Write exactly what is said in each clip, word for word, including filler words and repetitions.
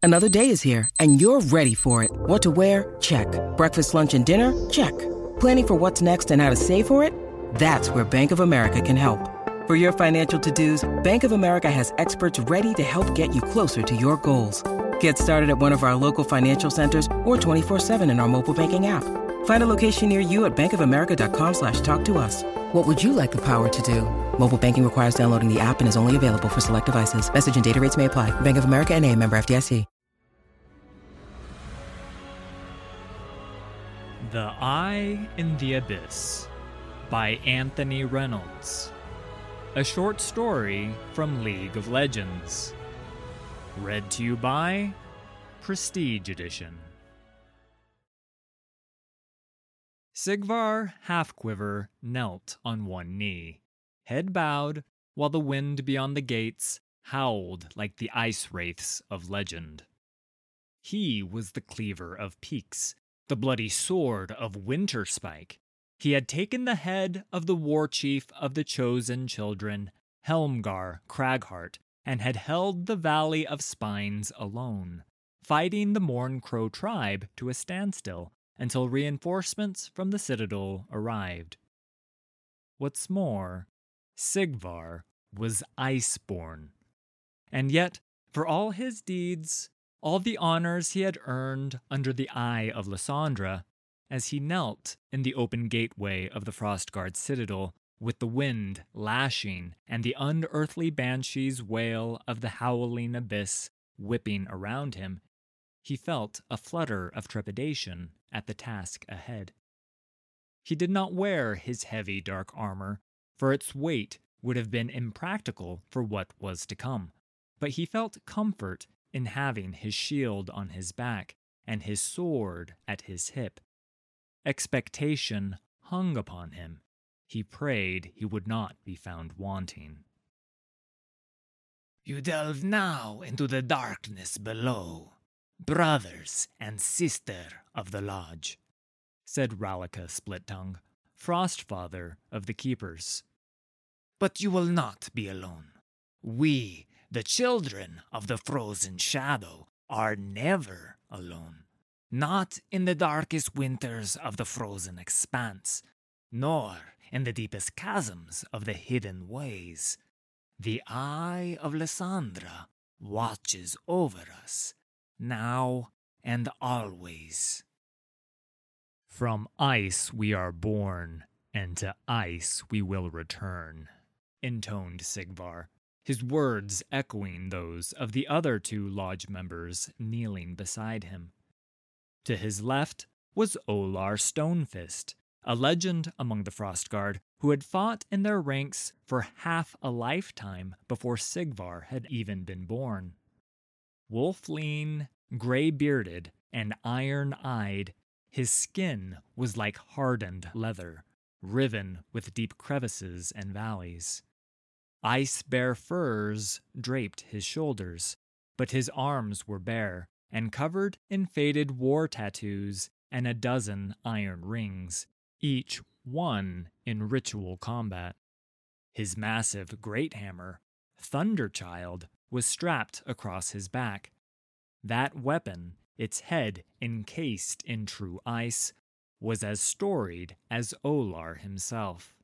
Another day is here, and you're ready for it. What to wear? Check. Breakfast, lunch, and dinner? Check. Planning for what's next and how to save for it? That's where Bank of America can help. For your financial to-dos, Bank of America has experts ready to help get you closer to your goals. Get started at one of our local financial centers or twenty-four seven in our mobile banking app. Find a location near you at bankofamerica.com slash talk to us. What would you like the power to do? Mobile banking requires downloading the app and is only available for select devices. Message and data rates may apply. Bank of America N A, member F D I C. The Eye in the Abyss by Anthony Reynolds. A short story from League of Legends. Read to you by Prestige Edition. Sigvar Halfquiver knelt on one knee, head bowed, while the wind beyond the gates howled like the ice wraiths of legend. He was the cleaver of peaks, the bloody sword of Winterspike. He had taken the head of the war chief of the Chosen Children, Helmgar Craghart, and had held the Valley of Spines alone, fighting the Mourncrow tribe to a standstill until reinforcements from the Citadel arrived. What's more, Sigvar was Iceborn. And yet, for all his deeds, all the honors he had earned under the eye of Lysandra, as he knelt in the open gateway of the Frostguard citadel, with the wind lashing and the unearthly banshee's wail of the howling abyss whipping around him, he felt a flutter of trepidation at the task ahead. He did not wear his heavy dark armor, for its weight would have been impractical for what was to come, but he felt comfort in having his shield on his back and his sword at his hip. Expectation hung upon him. He prayed he would not be found wanting. You delve now into the darkness below, brothers and sister of the Lodge, said Ralika Splittongue, Frostfather of the Keepers. But you will not be alone. We, the children of the Frozen Shadow, are never alone. Not in the darkest winters of the frozen expanse, nor in the deepest chasms of the hidden ways. The eye of Lysandra watches over us, now and always. From ice we are born, and to ice we will return, intoned Sigvar, his words echoing those of the other two lodge members kneeling beside him. To his left was Olar Stonefist, a legend among the Frostguard who had fought in their ranks for half a lifetime before Sigvar had even been born. Wolf-lean, gray-bearded, and iron-eyed, his skin was like hardened leather, riven with deep crevices and valleys. Ice-bare furs draped his shoulders, but his arms were bare and covered in faded war tattoos and a dozen iron rings, each one in ritual combat. His massive great hammer, Thunderchild, was strapped across his back. That weapon, its head encased in true ice, was as storied as Olar himself.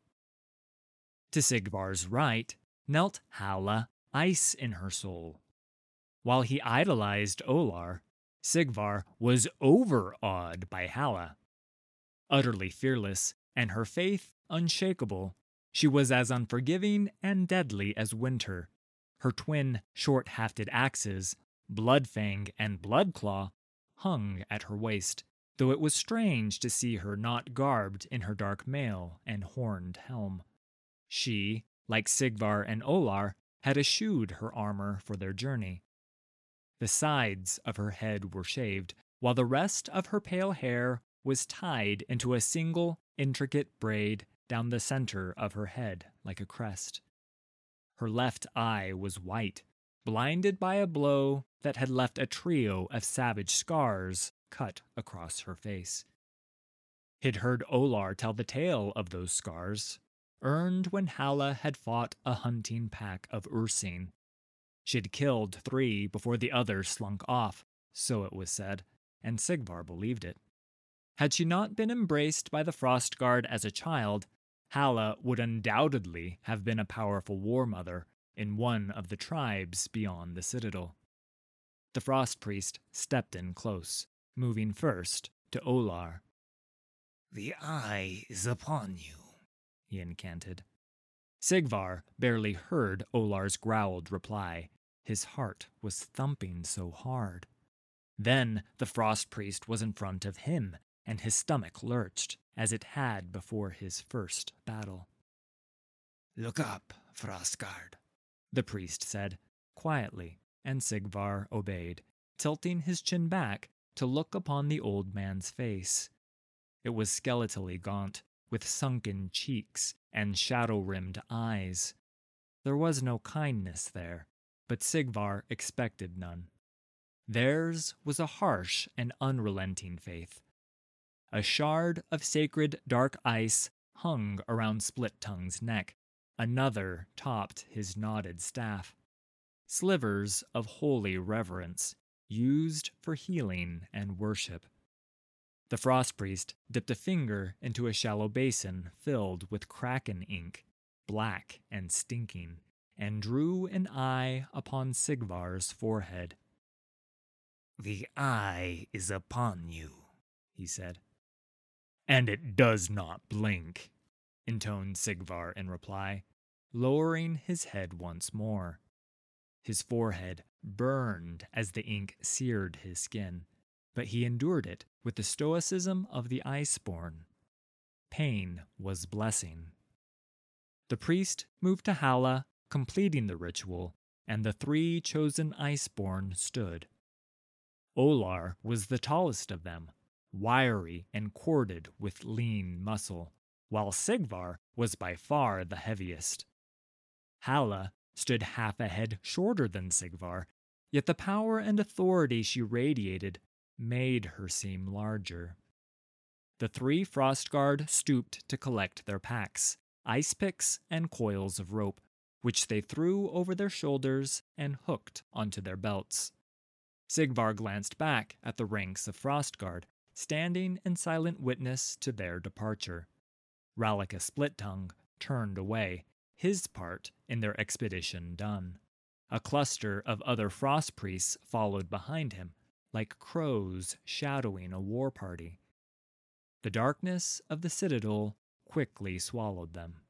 To Sigvar's right knelt Halla, ice in her soul. While he idolized Olar, Sigvar was overawed by Halla. Utterly fearless, and her faith unshakable, she was as unforgiving and deadly as winter. Her twin short-hafted axes, Bloodfang and Bloodclaw, hung at her waist, though it was strange to see her not garbed in her dark mail and horned helm. She, like Sigvar and Olar, had eschewed her armor for their journey. The sides of her head were shaved, while the rest of her pale hair was tied into a single, intricate braid down the center of her head like a crest. Her left eye was white, blinded by a blow that had left a trio of savage scars cut across her face. He'd heard Olar tell the tale of those scars, earned when Halla had fought a hunting pack of Ursine. She'd killed three before the others slunk off, so it was said, and Sigvar believed it. Had she not been embraced by the Frostguard as a child, Halla would undoubtedly have been a powerful war mother in one of the tribes beyond the citadel. The Frost Priest stepped in close, moving first to Olar. "The eye is upon you," he incanted. Sigvar barely heard Olar's growled reply. His heart was thumping so hard. Then the Frost Priest was in front of him, and his stomach lurched, as it had before his first battle. "Look up, Frostguard," the priest said, quietly, and Sigvar obeyed, tilting his chin back to look upon the old man's face. It was skeletally gaunt, with sunken cheeks and shadow-rimmed eyes. There was no kindness there, but Sigvar expected none. Theirs was a harsh and unrelenting faith. A shard of sacred dark ice hung around Split-Tongue's neck. Another topped his knotted staff. Slivers of holy reverence, used for healing and worship. The Frost Priest dipped a finger into a shallow basin filled with kraken ink, black and stinking, and drew an eye upon Sigvar's forehead. "The eye is upon you," he said. "And it does not blink," intoned Sigvar in reply, lowering his head once more. His forehead burned as the ink seared his skin, but he endured it with the stoicism of the Iceborn. Pain was blessing. The priest moved to Halla, completing the ritual, and the three chosen Iceborn stood. Olar was the tallest of them, wiry and corded with lean muscle, while Sigvar was by far the heaviest. Halla stood half a head shorter than Sigvar, yet the power and authority she radiated made her seem larger. The three Frostguard stooped to collect their packs, ice picks and coils of rope, which they threw over their shoulders and hooked onto their belts. Sigvar glanced back at the ranks of Frostguard, standing in silent witness to their departure. Rallika Split-Tongue turned away, his part in their expedition done. A cluster of other Frost Priests followed behind him, like crows shadowing a war party. The darkness of the citadel quickly swallowed them.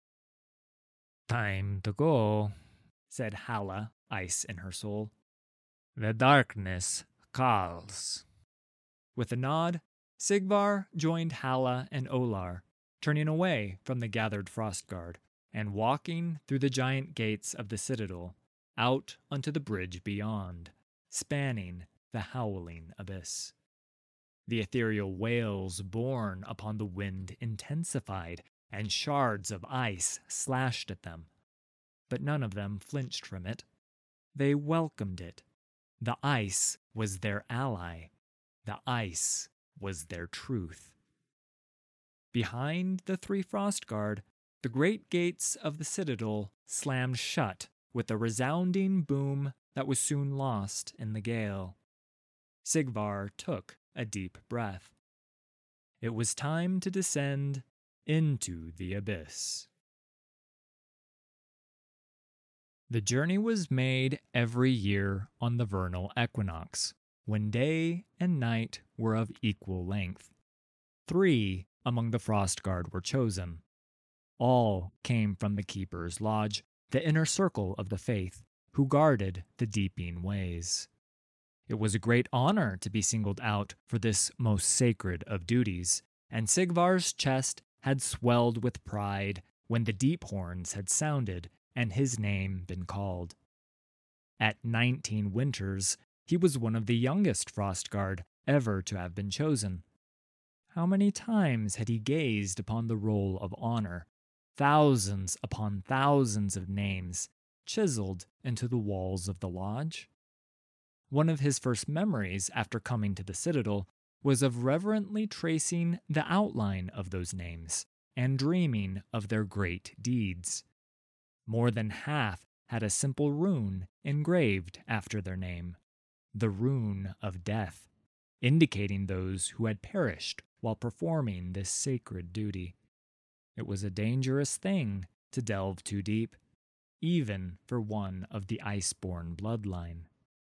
"Time to go," said Halla, ice in her soul. "The darkness calls." With a nod, Sigvar joined Halla and Olar, turning away from the gathered Frostguard and walking through the giant gates of the citadel, out onto the bridge beyond, spanning the howling abyss. The ethereal wails borne upon the wind intensified, and shards of ice slashed at them. But none of them flinched from it. They welcomed it. The ice was their ally. The ice was their truth. Behind the three Frostguard, the great gates of the citadel slammed shut with a resounding boom that was soon lost in the gale. Sigvar took a deep breath. It was time to descend into the abyss. The journey was made every year on the vernal equinox, when day and night were of equal length. Three among the Frostguard were chosen. All came from the Keeper's Lodge, the inner circle of the faith, who guarded the Deeping Ways. It was a great honor to be singled out for this most sacred of duties, and Sigvar's chest had swelled with pride when the deep horns had sounded and his name been called. At nineteen winters, he was one of the youngest Frostguard ever to have been chosen. How many times had he gazed upon the roll of honor, thousands upon thousands of names chiseled into the walls of the lodge? One of his first memories after coming to the citadel was of reverently tracing the outline of those names and dreaming of their great deeds. More than half had a simple rune engraved after their name, the rune of death, indicating those who had perished while performing this sacred duty. It was a dangerous thing to delve too deep, even for one of the Iceborn bloodline.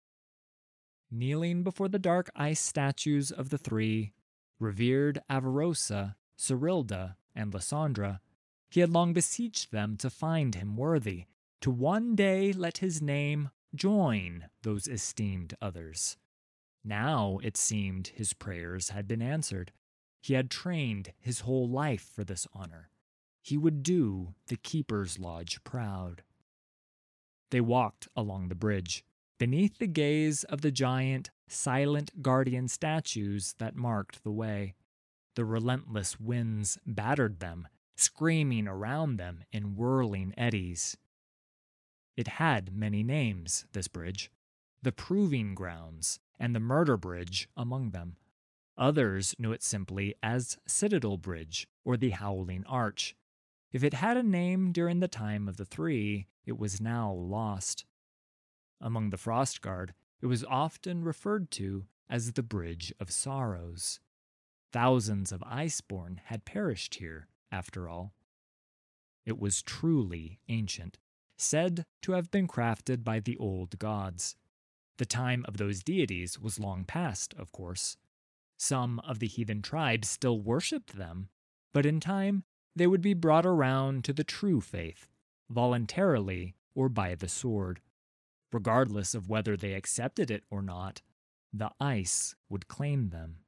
Kneeling before the dark ice statues of the three, revered Avarosa, Cyrilda, and Lysandra, he had long beseeched them to find him worthy, to one day let his name join those esteemed others. Now it seemed his prayers had been answered. He had trained his whole life for this honor. He would do the Keeper's Lodge proud. They walked along the bridge, beneath the gaze of the giant, silent guardian statues that marked the way. The relentless winds battered them, screaming around them in whirling eddies. It had many names, this bridge, the Proving Grounds and the Murder Bridge among them. Others knew it simply as Citadel Bridge or the Howling Arch. If it had a name during the time of the Three, it was now lost. Among the Frostguard, it was often referred to as the Bridge of Sorrows. Thousands of Iceborn had perished here, after all. It was truly ancient, said to have been crafted by the old gods. The time of those deities was long past, of course. Some of the heathen tribes still worshipped them, but in time they would be brought around to the true faith, voluntarily or by the sword. Regardless of whether they accepted it or not, the ice would claim them.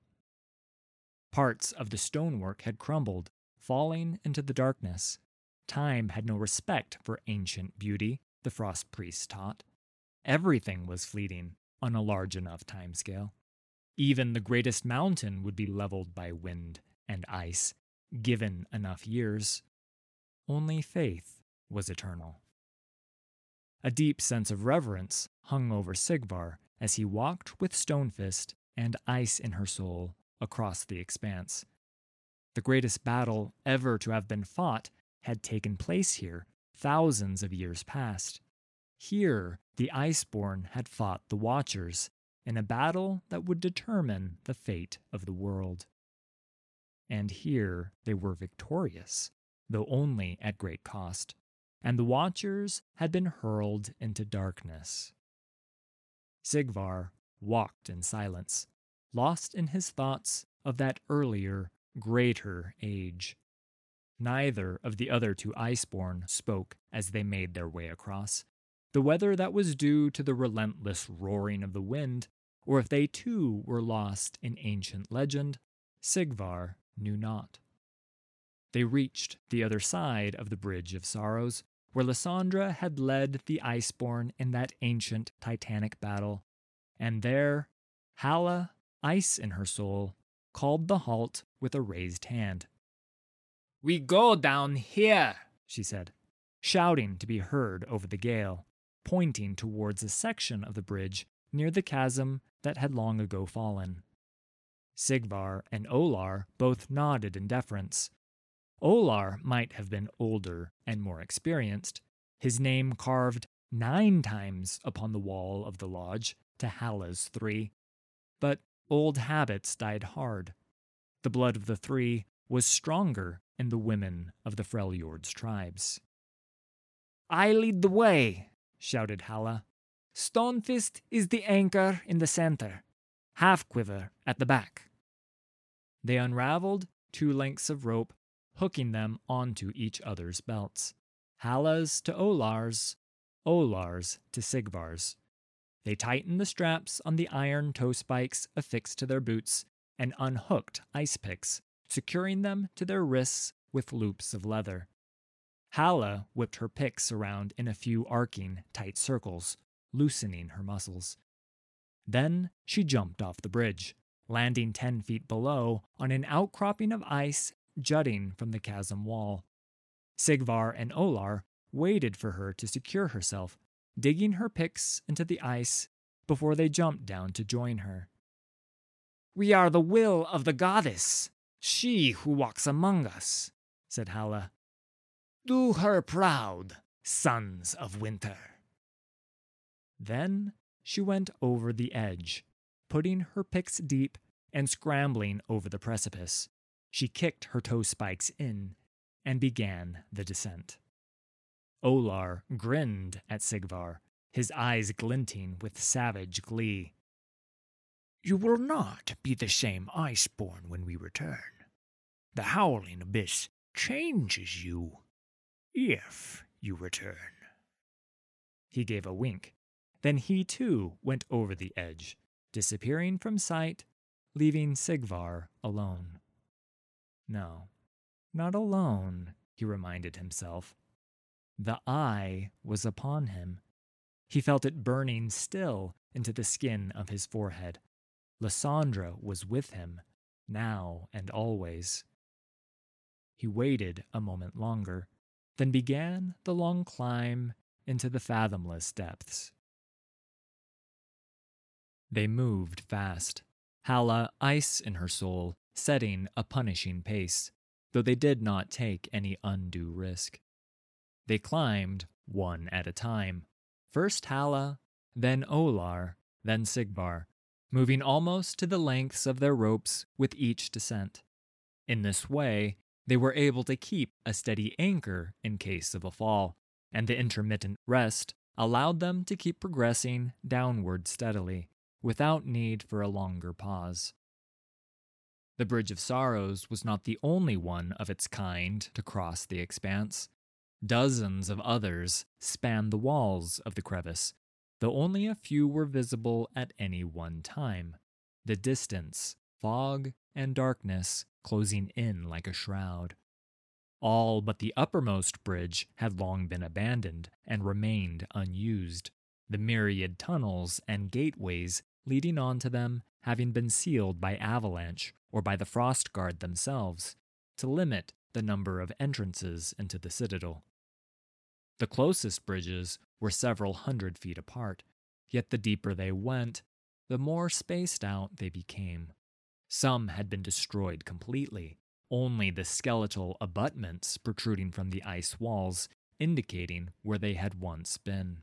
Parts of the stonework had crumbled, falling into the darkness. Time had no respect for ancient beauty, the frost priests taught. Everything was fleeting on a large enough timescale. Even the greatest mountain would be leveled by wind and ice, given enough years. Only faith was eternal. A deep sense of reverence hung over Sigvar as he walked with Stonefist and ice in her soul across the expanse. The greatest battle ever to have been fought had taken place here, thousands of years past. Here, the Iceborn had fought the Watchers in a battle that would determine the fate of the world. And here they were victorious, though only at great cost, and the Watchers had been hurled into darkness. Sigvar walked in silence, lost in his thoughts of that earlier, greater age. Neither of the other two Iceborn spoke as they made their way across, the whether that was due to the relentless roaring of the wind, or if they too were lost in ancient legend, Sigvar knew not. They reached the other side of the Bridge of Sorrows, where Lysandra had led the Iceborn in that ancient titanic battle, and there Halla, ice in her soul, called the halt with a raised hand. "We go down here," she said, shouting to be heard over the gale, pointing towards a section of the bridge near the chasm that had long ago fallen. Sigvar and Olar both nodded in deference. Olar might have been older and more experienced, his name carved nine times upon the wall of the lodge to Halla's three. But old habits died hard. The blood of the three was stronger in the women of the Freljord's tribes. "I lead the way," shouted Halla. "Stonefist is the anchor in the center, Halfquiver at the back." They unraveled two lengths of rope, hooking them onto each other's belts. Halla's to Olar's, Olar's to Sigvar's. They tightened the straps on the iron toe spikes affixed to their boots and unhooked ice picks, securing them to their wrists with loops of leather. Halla whipped her picks around in a few arcing, tight circles, loosening her muscles. Then she jumped off the bridge, landing ten feet below on an outcropping of ice jutting from the chasm wall. Sigvar and Olar waited for her to secure herself, digging her picks into the ice before they jumped down to join her. "We are the will of the goddess, she who walks among us," said Halla. "Do her proud, sons of winter." Then she went over the edge, putting her picks deep and scrambling over the precipice. She kicked her toe spikes in and began the descent. Olar grinned at Sigvar, his eyes glinting with savage glee. "You will not be the same Iceborn when we return. The Howling Abyss changes you, if you return." He gave a wink. Then he too went over the edge, disappearing from sight, leaving Sigvar alone. No, not alone, he reminded himself. The eye was upon him. He felt it burning still into the skin of his forehead. Lysandra was with him, now and always. He waited a moment longer, then began the long climb into the fathomless depths. They moved fast, Halla ice in her soul, setting a punishing pace, though they did not take any undue risk. They climbed one at a time, first Halla, then Olar, then Sigvar, moving almost to the lengths of their ropes with each descent. In this way, they were able to keep a steady anchor in case of a fall, and the intermittent rest allowed them to keep progressing downward steadily, without need for a longer pause. The Bridge of Sorrows was not the only one of its kind to cross the expanse. Dozens of others spanned the walls of the crevice, though only a few were visible at any one time, the distance, fog, and darkness closing in like a shroud. All but the uppermost bridge had long been abandoned and remained unused, the myriad tunnels and gateways leading onto them having been sealed by Avalanche or by the Frostguard themselves to limit the number of entrances into the citadel. The closest bridges were several hundred feet apart, yet the deeper they went, the more spaced out they became. Some had been destroyed completely, only the skeletal abutments protruding from the ice walls indicating where they had once been.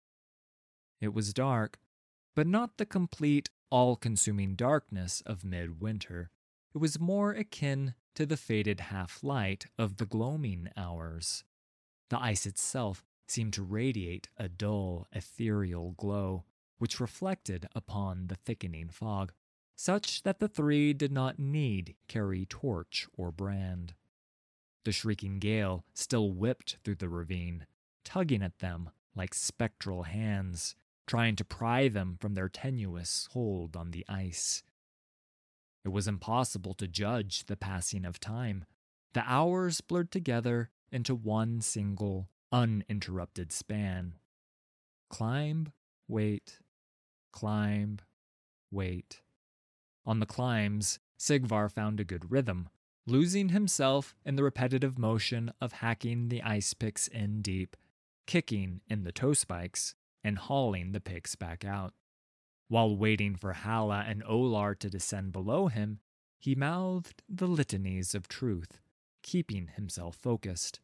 It was dark, but not the complete, all-consuming darkness of midwinter. It was more akin to the faded half-light of the gloaming hours. The ice itself seemed to radiate a dull, ethereal glow, which reflected upon the thickening fog, such that the three did not need carry torch or brand. The shrieking gale still whipped through the ravine, tugging at them like spectral hands, trying to pry them from their tenuous hold on the ice. It was impossible to judge the passing of time. The hours blurred together into one single, uninterrupted span. Climb, wait, climb, wait. On the climbs, Sigvar found a good rhythm, losing himself in the repetitive motion of hacking the ice picks in deep, kicking in the toe spikes, and hauling the picks back out. While waiting for Halla and Olar to descend below him, he mouthed the litanies of truth, keeping himself focused.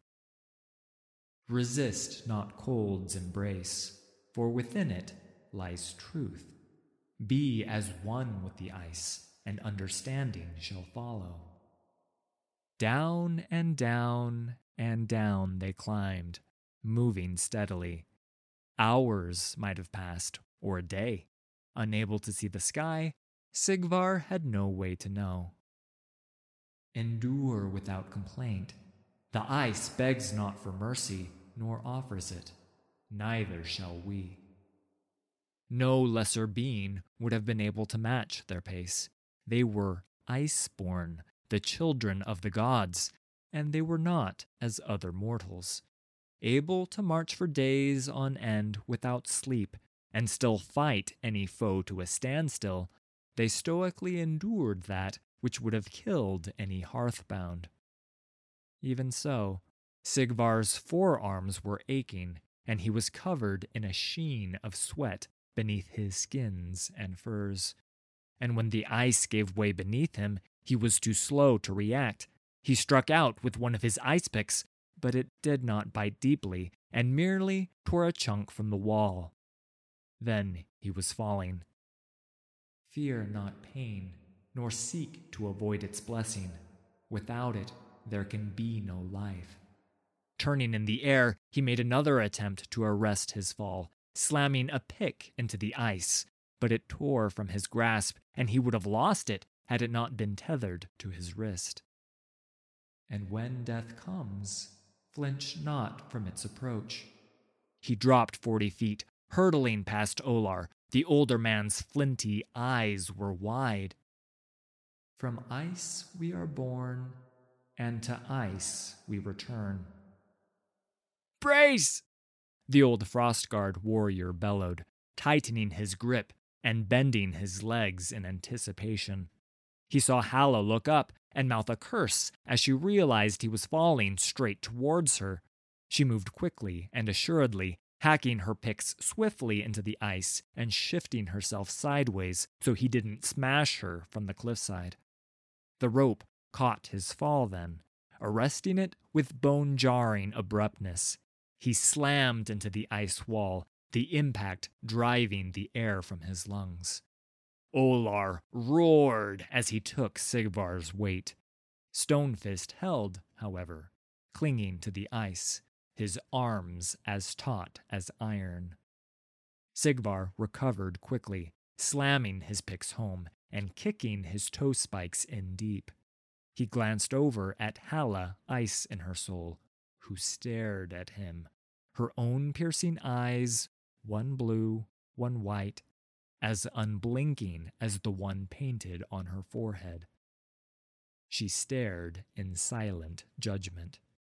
Resist not cold's embrace, for within it lies truth. Be as one with the ice, and understanding shall follow. Down and down and down they climbed, moving steadily. Hours might have passed, or a day. Unable to see the sky, Sigvar had no way to know. Endure without complaint. The ice begs not for mercy, nor offers it. Neither shall we. No lesser being would have been able to match their pace. They were iceborn, the children of the gods, and they were not as other mortals. Able to march for days on end without sleep, and still fight any foe to a standstill, they stoically endured that which would have killed any hearthbound. Even so, Sigvar's forearms were aching, and he was covered in a sheen of sweat beneath his skins and furs. And when the ice gave way beneath him, he was too slow to react. He struck out with one of his ice picks, but it did not bite deeply, and merely tore a chunk from the wall. Then he was falling. Fear not pain, nor seek to avoid its blessing. Without it, there can be no life. Turning in the air, he made another attempt to arrest his fall, slamming a pick into the ice, but it tore from his grasp, and he would have lost it had it not been tethered to his wrist. And when death comes, flinch not from its approach. He dropped forty feet, hurtling past Olar. The older man's flinty eyes were wide. From ice we are born, and to ice we return. Brace! The old Frostguard warrior bellowed, tightening his grip and bending his legs in anticipation. He saw Halla look up and mouth a curse as she realized he was falling straight towards her. She moved quickly and assuredly, hacking her picks swiftly into the ice and shifting herself sideways so he didn't smash her from the cliffside. The rope caught his fall then, arresting it with bone-jarring abruptness. He slammed into the ice wall, the impact driving the air from his lungs. Olar roared as he took Sigvar's weight. Stonefist held, however, clinging to the ice, his arms as taut as iron. Sigvar recovered quickly, slamming his picks home and kicking his toe spikes in deep. He glanced over at Halla, ice in her soul, who stared at him, her own piercing eyes, one blue, one white, as unblinking as the one painted on her forehead. She stared in silent judgment.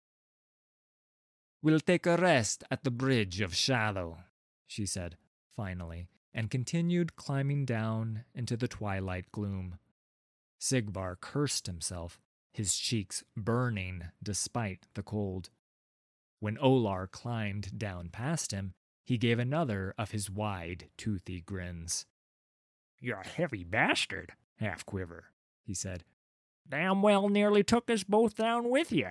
"We'll take a rest at the Bridge of Shadow," she said, finally, and continued climbing down into the twilight gloom. Sigvar cursed himself, his cheeks burning despite the cold. When Olar climbed down past him, he gave another of his wide, toothy grins. "You're a heavy bastard, Half-Quiver," he said. "Damn well nearly took us both down with you."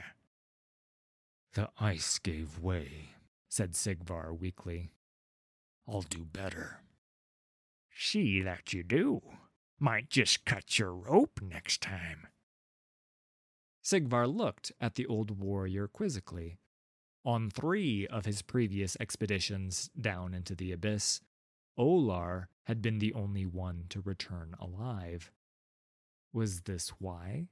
"The ice gave way," said Sigvar weakly. "I'll do better." "See that you do. Might just cut your rope next time." Sigvar looked at the old warrior quizzically. On three of his previous expeditions down into the abyss, Olar had been the only one to return alive. Was this why?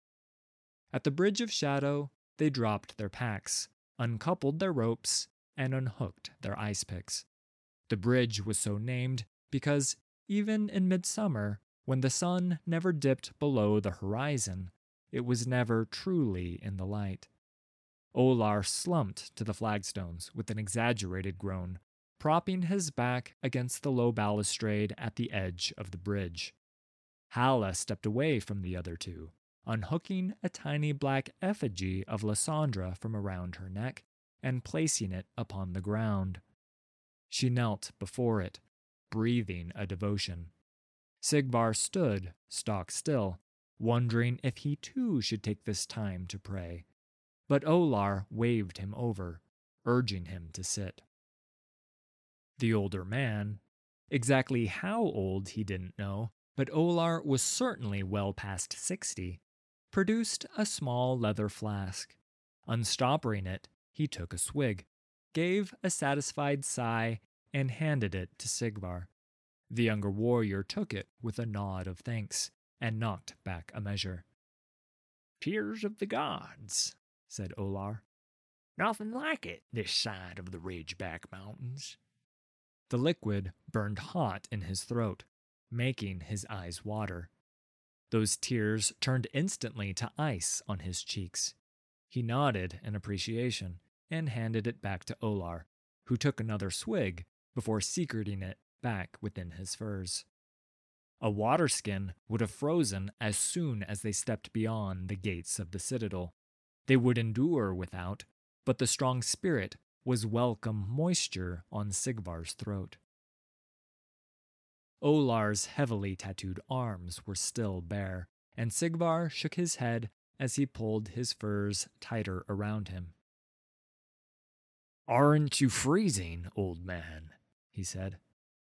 At the Bridge of Shadow, they dropped their packs, uncoupled their ropes, and unhooked their ice picks. The bridge was so named because, even in midsummer, when the sun never dipped below the horizon, it was never truly in the light. Olar slumped to the flagstones with an exaggerated groan, propping his back against the low balustrade at the edge of the bridge. Halla stepped away from the other two, unhooking a tiny black effigy of Lysandra from around her neck and placing it upon the ground. She knelt before it, breathing a devotion. Sigvar stood stock still, wondering if he too should take this time to pray. But Olar waved him over, urging him to sit. The older man, exactly how old he didn't know, but Olar was certainly well past sixty, produced a small leather flask. Unstoppering it, he took a swig, gave a satisfied sigh, and handed it to Sigvar. The younger warrior took it with a nod of thanks, and knocked back a measure. "Tears of the gods," said Olar. "Nothing like it this side of the Ridgeback Mountains." The liquid burned hot in his throat, making his eyes water. Those tears turned instantly to ice on his cheeks. He nodded in appreciation and handed it back to Olar, who took another swig before secreting it back within his furs. A waterskin would have frozen as soon as they stepped beyond the gates of the citadel. They would endure without, but the strong spirit was welcome moisture on Sigvar's throat. Olar's heavily tattooed arms were still bare, and Sigvar shook his head as he pulled his furs tighter around him. "Aren't you freezing, old man?" he said.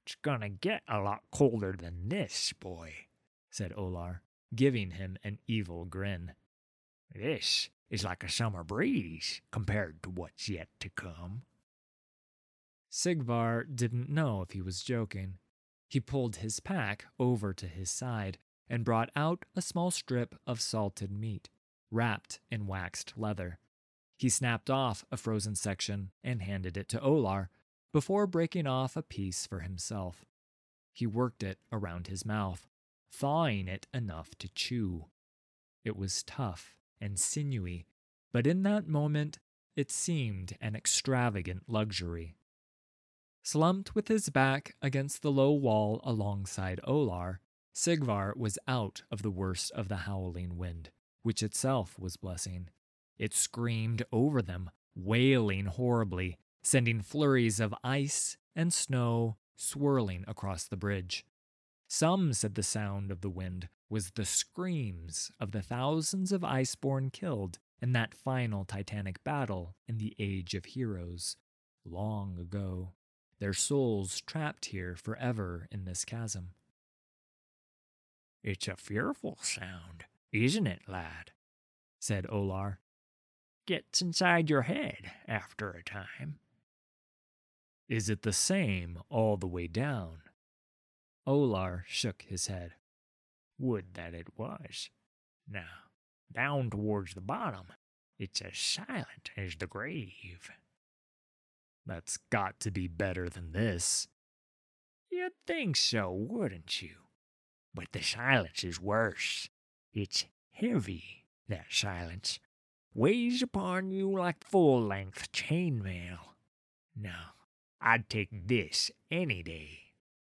It's gonna get a lot colder than this, boy, said Olar, giving him an evil grin. This is like a summer breeze compared to what's yet to come. Sigvar didn't know if he was joking. He pulled his pack over to his side and brought out a small strip of salted meat, wrapped in waxed leather. He snapped off a frozen section and handed it to Olar, before breaking off a piece for himself. He worked it around his mouth, thawing it enough to chew. It was tough and sinewy, but in that moment it seemed an extravagant luxury. Slumped with his back against the low wall alongside Olar, Sigvar was out of the worst of the howling wind, which itself was blessing. It screamed over them, wailing horribly, sending flurries of ice and snow swirling across the bridge. Some said the sound of the wind was the screams of the thousands of Iceborn killed in that final titanic battle in the Age of Heroes, long ago, their souls trapped here forever in this chasm. It's a fearful sound, isn't it, lad? Said Olar. Gets inside your head after a time. Is it the same all the way down? Olar shook his head. Would that it was. Now, down towards the bottom, it's as silent as the grave. That's got to be better than this. You'd think so, wouldn't you? But the silence is worse. It's heavy, that silence. Weighs upon you like full-length chainmail. No, I'd take this any day.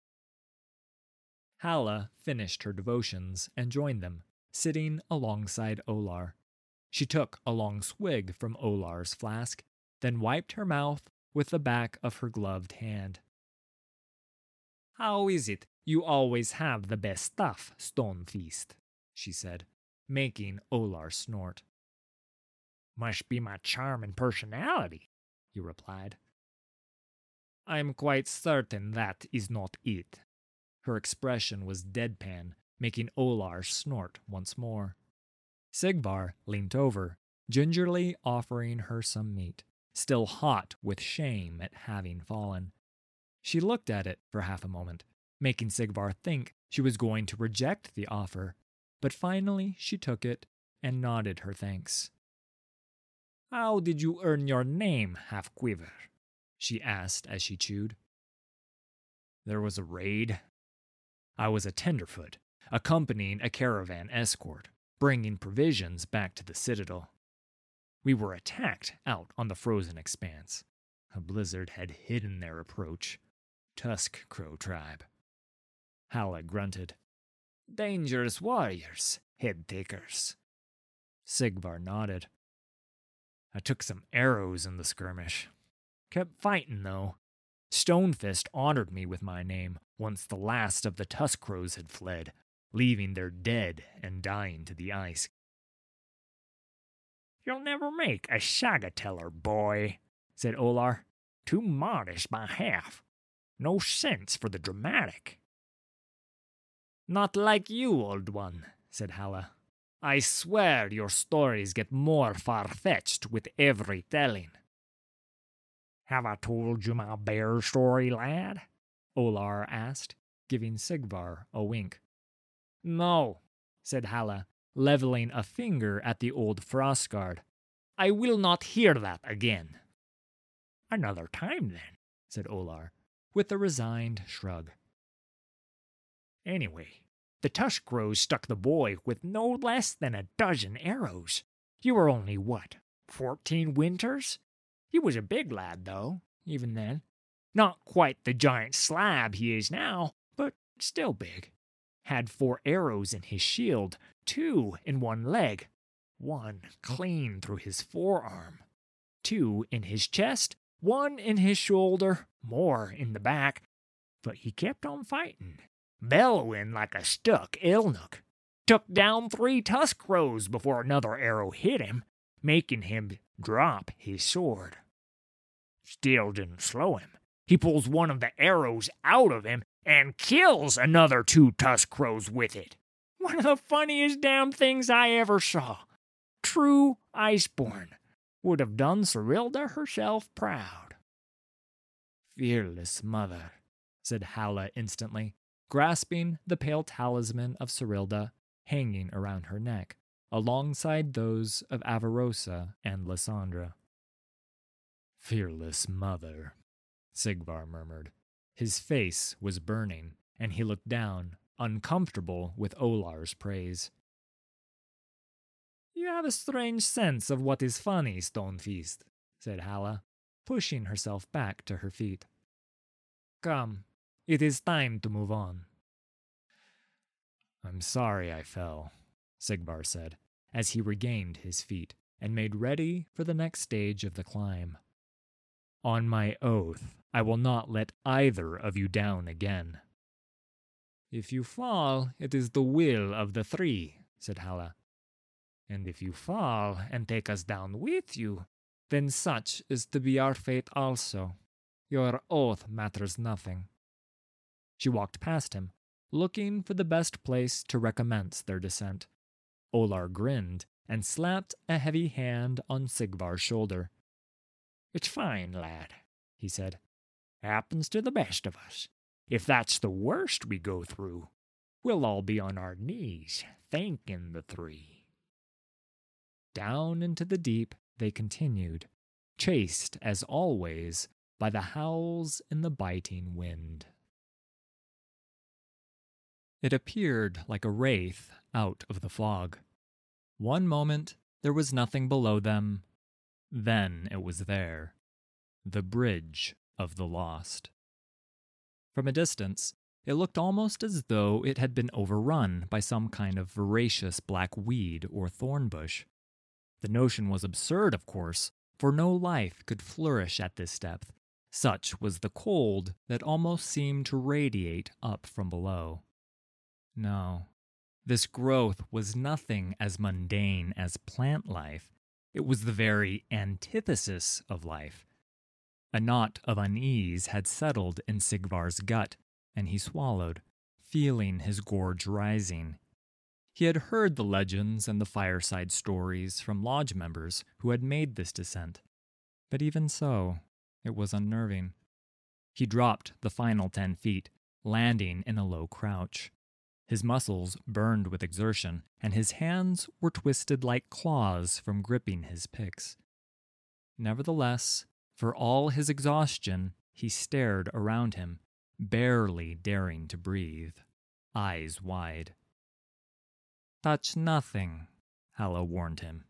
Halla finished her devotions and joined them, sitting alongside Olar. She took a long swig from Olar's flask, then wiped her mouth with the back of her gloved hand. "How is it you always have the best stuff, Stonefeast?" she said, making Olar snort. "Must be my charm and personality," he replied. "I'm quite certain that is not it." Her expression was deadpan, making Olar snort once more. Sigvar leaned over, gingerly offering her some meat, still hot with shame at having fallen. She looked at it for half a moment, making Sigvar think she was going to reject the offer, but finally she took it and nodded her thanks. "How did you earn your name, Half-Quiver?" she asked as she chewed. "There was a raid. I was a tenderfoot, accompanying a caravan escort, bringing provisions back to the citadel. We were attacked out on the frozen expanse. A blizzard had hidden their approach. Tusk Crow tribe." Halla grunted. "Dangerous warriors, head takers." Sigvar nodded. "I took some arrows in the skirmish. Kept fighting, though. Stonefist honored me with my name once the last of the Tusk Crows had fled, leaving their dead and dying to the ice." "You'll never make a saga-teller, boy," said Olar. "Too modest by half. No sense for the dramatic." "Not like you, old one," said Halla. "I swear your stories get more far-fetched with every telling." "Have I told you my bear story, lad?" Olar asked, giving Sigvar a wink. "No," said Halla, leveling a finger at the old Frostguard. "I will not hear that again." "Another time, then," said Olar, with a resigned shrug. "Anyway, the Tusk Crows stuck the boy with no less than a dozen arrows. You were only, what, fourteen winters? He was a big lad, though, even then. Not quite the giant slab he is now, but still big. Had four arrows in his shield, two in one leg, one clean through his forearm, two in his chest, one in his shoulder, more in the back. But he kept on fighting, bellowing like a stuck Elnuk. Took down three Tusk Crows before another arrow hit him, making him drop his sword. Still didn't slow him. He pulls one of the arrows out of him and kills another two tusk crows with it. One of the funniest damn things I ever saw. True Iceborn. Would have done Serilda herself proud. Fearless mother, said Halla instantly, grasping the pale talisman of Serilda hanging around her neck, alongside those of Avarosa and Lysandra. Fearless mother, Sigvar murmured. His face was burning, and he looked down, uncomfortable with Olar's praise. You have a strange sense of what is funny, Stonefeast, said Halla, pushing herself back to her feet. Come, it is time to move on. I'm sorry I fell, Sigvar said, as he regained his feet and made ready for the next stage of the climb. On my oath, I will not let either of you down again. If you fall, it is the will of the three, said Halla. And if you fall and take us down with you, then such is to be our fate also. Your oath matters nothing. She walked past him, looking for the best place to recommence their descent. Olar grinned and slapped a heavy hand on Sigvar's shoulder. It's fine, lad, he said. Happens to the best of us. If that's the worst we go through, we'll all be on our knees, thanking the three. Down into the deep they continued, chased, as always, by the howls in the biting wind. It appeared like a wraith out of the fog. One moment there was nothing below them, then it was there, the Bridge of the Lost. From a distance, it looked almost as though it had been overrun by some kind of voracious black weed or thorn bush. The notion was absurd, of course, for no life could flourish at this depth. Such was the cold that almost seemed to radiate up from below. No, this growth was nothing as mundane as plant life. It was the very antithesis of life. A knot of unease had settled in Sigvar's gut, and he swallowed, feeling his gorge rising. He had heard the legends and the fireside stories from lodge members who had made this descent, but even so, it was unnerving. He dropped the final ten feet, landing in a low crouch. His muscles burned with exertion, and his hands were twisted like claws from gripping his picks. Nevertheless, for all his exhaustion, he stared around him, barely daring to breathe, eyes wide. Touch nothing, Halla warned him.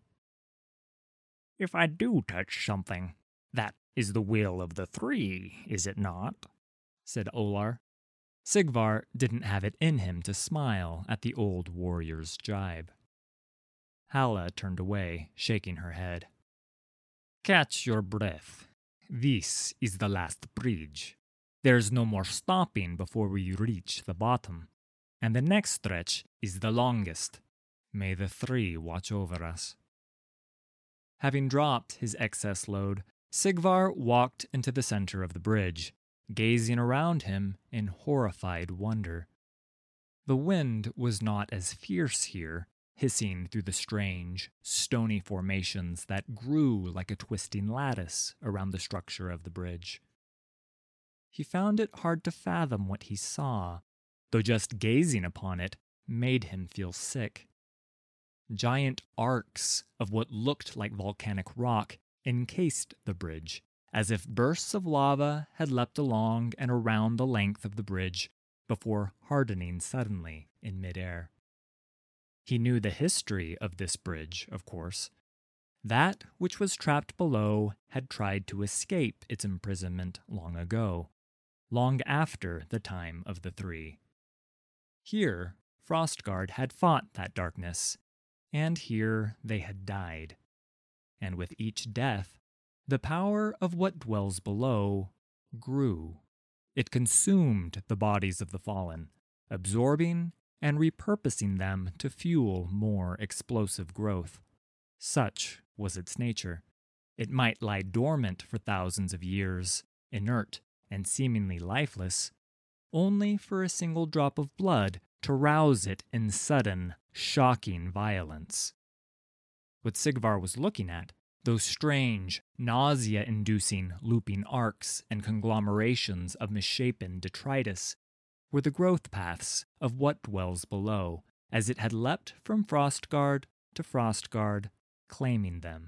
If I do touch something, that is the will of the three, is it not? Said Olar. Sigvar didn't have it in him to smile at the old warrior's jibe. Halla turned away, shaking her head. Catch your breath. This is the last bridge. There's no more stopping before we reach the bottom, and the next stretch is the longest. May the three watch over us. Having dropped his excess load, Sigvar walked into the center of the bridge, gazing around him in horrified wonder. The wind was not as fierce here, hissing through the strange, stony formations that grew like a twisting lattice around the structure of the bridge. He found it hard to fathom what he saw, though just gazing upon it made him feel sick. Giant arcs of what looked like volcanic rock encased the bridge, as if bursts of lava had leapt along and around the length of the bridge before hardening suddenly in midair. He knew the history of this bridge, of course. That which was trapped below had tried to escape its imprisonment long ago, long after the time of the three. Here, Frostguard had fought that darkness, and here they had died. And with each death, the power of what dwells below grew. It consumed the bodies of the fallen, absorbing and repurposing them to fuel more explosive growth. Such was its nature. It might lie dormant for thousands of years, inert and seemingly lifeless, only for a single drop of blood to rouse it in sudden, shocking violence. What Sigvar was looking at, those strange, nausea-inducing looping arcs and conglomerations of misshapen detritus, were the growth paths of what dwells below, as it had leapt from Frostgard to Frostgard, claiming them.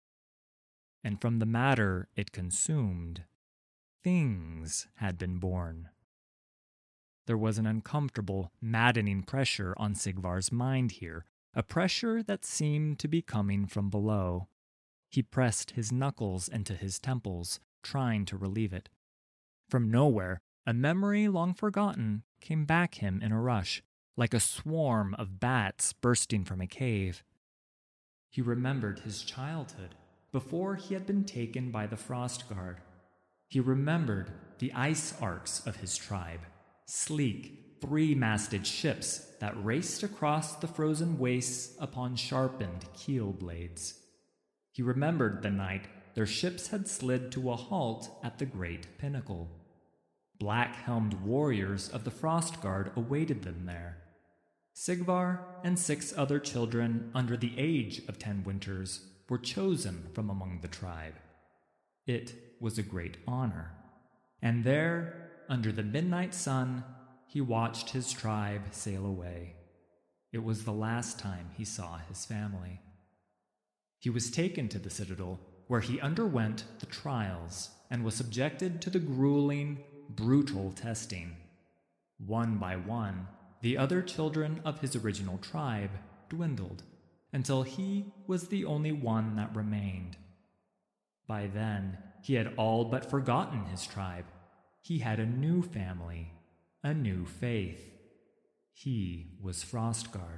And from the matter it consumed, things had been born. There was an uncomfortable, maddening pressure on Sigvar's mind here, a pressure that seemed to be coming from below. He pressed his knuckles into his temples, trying to relieve it. From nowhere, a memory long forgotten came back him in a rush, like a swarm of bats bursting from a cave. He remembered his childhood, before he had been taken by the Frostgard. He remembered the ice arcs of his tribe, sleek, three-masted ships that raced across the frozen wastes upon sharpened keel blades. He remembered the night their ships had slid to a halt at the great pinnacle. Black-helmed warriors of the Frostgard awaited them there. Sigvar and six other children under the age of ten winters were chosen from among the tribe. It was a great honor. And there, under the midnight sun, he watched his tribe sail away. It was the last time he saw his family. He was taken to the citadel, where he underwent the trials and was subjected to the grueling, brutal testing. One by one, the other children of his original tribe dwindled, until he was the only one that remained. By then, he had all but forgotten his tribe. He had a new family, a new faith. He was Frostgard.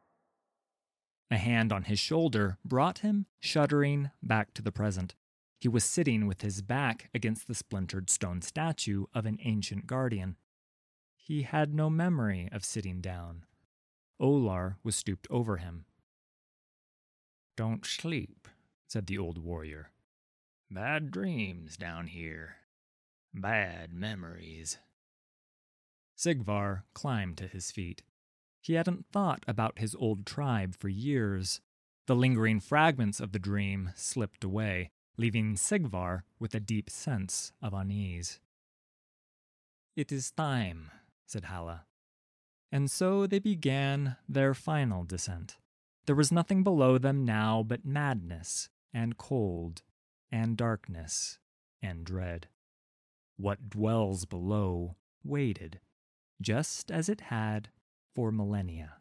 A hand on his shoulder brought him, shuddering, back to the present. He was sitting with his back against the splintered stone statue of an ancient guardian. He had no memory of sitting down. Olar was stooped over him. "Don't sleep," said the old warrior. "Bad dreams down here. Bad memories." Sigvar climbed to his feet. He hadn't thought about his old tribe for years. The lingering fragments of the dream slipped away, leaving Sigvar with a deep sense of unease. "It is time," said Halla. And so they began their final descent. There was nothing below them now but madness, and cold, and darkness, and dread. What dwells below waited, just as it had for millennia.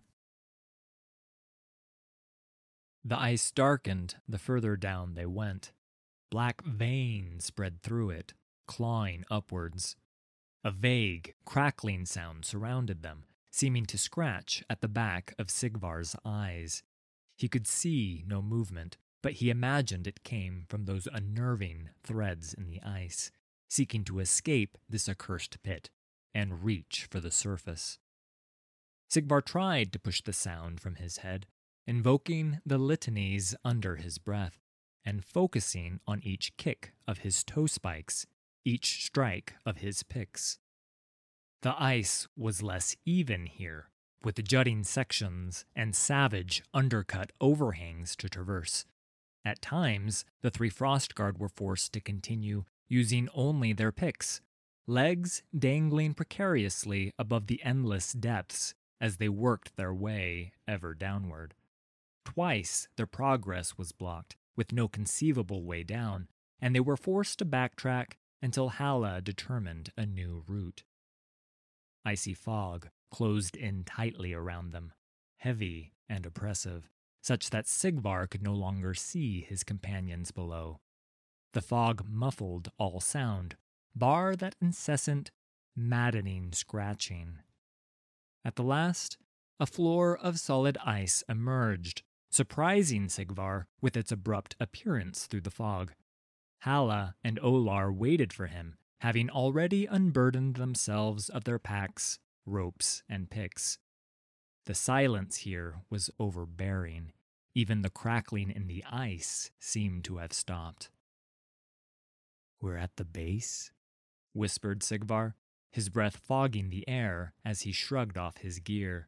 The ice darkened the further down they went. Black veins spread through it, clawing upwards. A vague, crackling sound surrounded them, seeming to scratch at the back of Sigvar's eyes. He could see no movement, but he imagined it came from those unnerving threads in the ice, seeking to escape this accursed pit and reach for the surface. Sigvar tried to push the sound from his head, invoking the litanies under his breath, and focusing on each kick of his toe spikes, each strike of his picks. The ice was less even here, with jutting sections and savage, undercut overhangs to traverse. At times, the three Frostgard were forced to continue using only their picks, legs dangling precariously above the endless depths as they worked their way ever downward. Twice their progress was blocked, with no conceivable way down, and they were forced to backtrack until Halla determined a new route. Icy fog closed in tightly around them, heavy and oppressive, such that Sigvar could no longer see his companions below. The fog muffled all sound, bar that incessant, maddening scratching. At the last, a floor of solid ice emerged, surprising Sigvar with its abrupt appearance through the fog. Halla and Olar waited for him, having already unburdened themselves of their packs, ropes, and picks. The silence here was overbearing. Even the crackling in the ice seemed to have stopped. "We're at the base," whispered Sigvar, his breath fogging the air as he shrugged off his gear.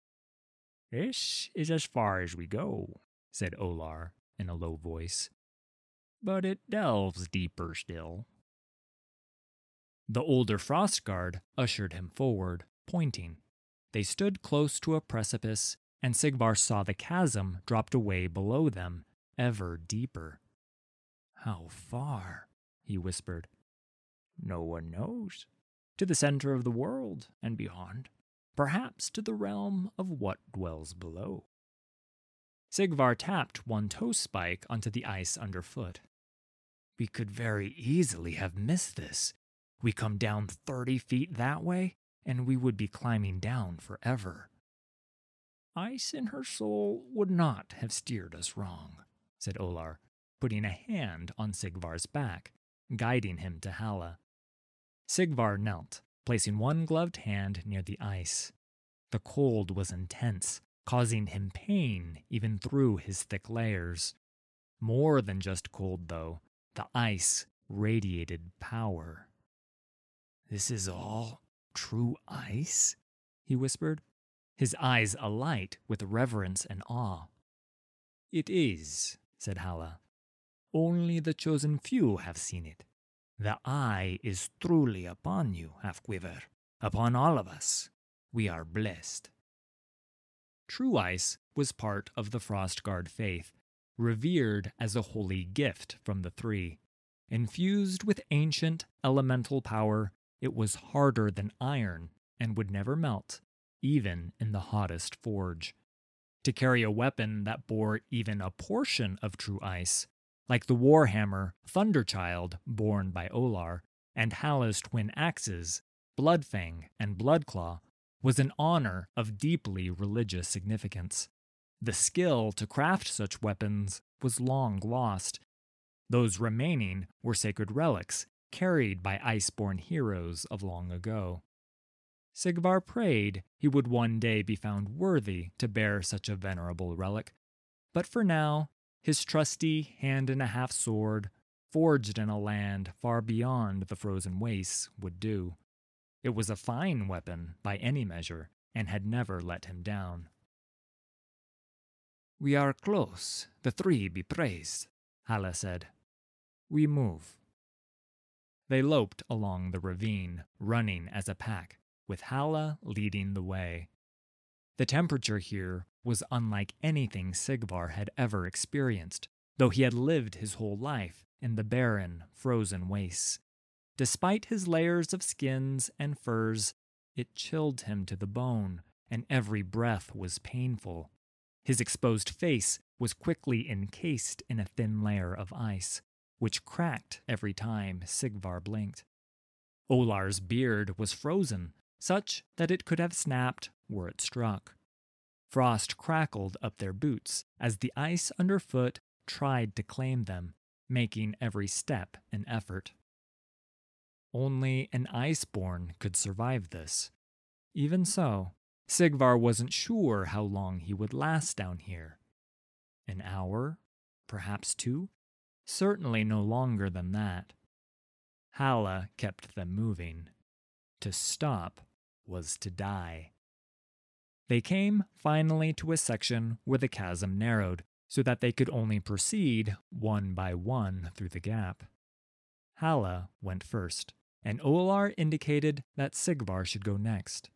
"This is as far as we go," said Olar in a low voice, "but it delves deeper still." The older Frostguard ushered him forward, pointing. They stood close to a precipice, and Sigvar saw the chasm dropped away below them, ever deeper. "How far?" he whispered. "No one knows. To the center of the world and beyond. Perhaps to the realm of what dwells below." Sigvar tapped one toe spike onto the ice underfoot. "We could very easily have missed this. We come down thirty feet that way, and we would be climbing down forever." "Ice in her soul would not have steered us wrong," said Olar, putting a hand on Sigvar's back, guiding him to Halla. Sigvar knelt, placing one gloved hand near the ice. The cold was intense, causing him pain even through his thick layers. More than just cold, though, the ice radiated power. "This is all true ice?" he whispered, his eyes alight with reverence and awe. "It is," said Halla. "Only the chosen few have seen it. The eye is truly upon you, Halfquiver, upon all of us. We are blessed." True ice was part of the Frostguard faith, revered as a holy gift from the three. Infused with ancient elemental power, it was harder than iron and would never melt, even in the hottest forge. To carry a weapon that bore even a portion of true ice, like the warhammer Thunderchild borne by Olar, and Halla's twin axes, Bloodfang and Bloodclaw, was an honor of deeply religious significance. The skill to craft such weapons was long lost. Those remaining were sacred relics carried by iceborne heroes of long ago. Sigvar prayed he would one day be found worthy to bear such a venerable relic, but for now, his trusty hand-and-a-half sword, forged in a land far beyond the frozen wastes, would do. It was a fine weapon by any measure, and had never let him down. "We are close, the three be praised," Halla said. "We move." They loped along the ravine, running as a pack, with Halla leading the way. The temperature here was unlike anything Sigvar had ever experienced, though he had lived his whole life in the barren, frozen wastes. Despite his layers of skins and furs, it chilled him to the bone, and every breath was painful. His exposed face was quickly encased in a thin layer of ice, which cracked every time Sigvar blinked. Olar's beard was frozen, such that it could have snapped were it struck. Frost crackled up their boots as the ice underfoot tried to claim them, making every step an effort. Only an iceborn could survive this. Even so, Sigvar wasn't sure how long he would last down here. An hour? Perhaps two? Certainly no longer than that. Halla kept them moving. To stop was to die. They came finally to a section where the chasm narrowed, so that they could only proceed one by one through the gap. Halla went first, and Olar indicated that Sigvar should go next.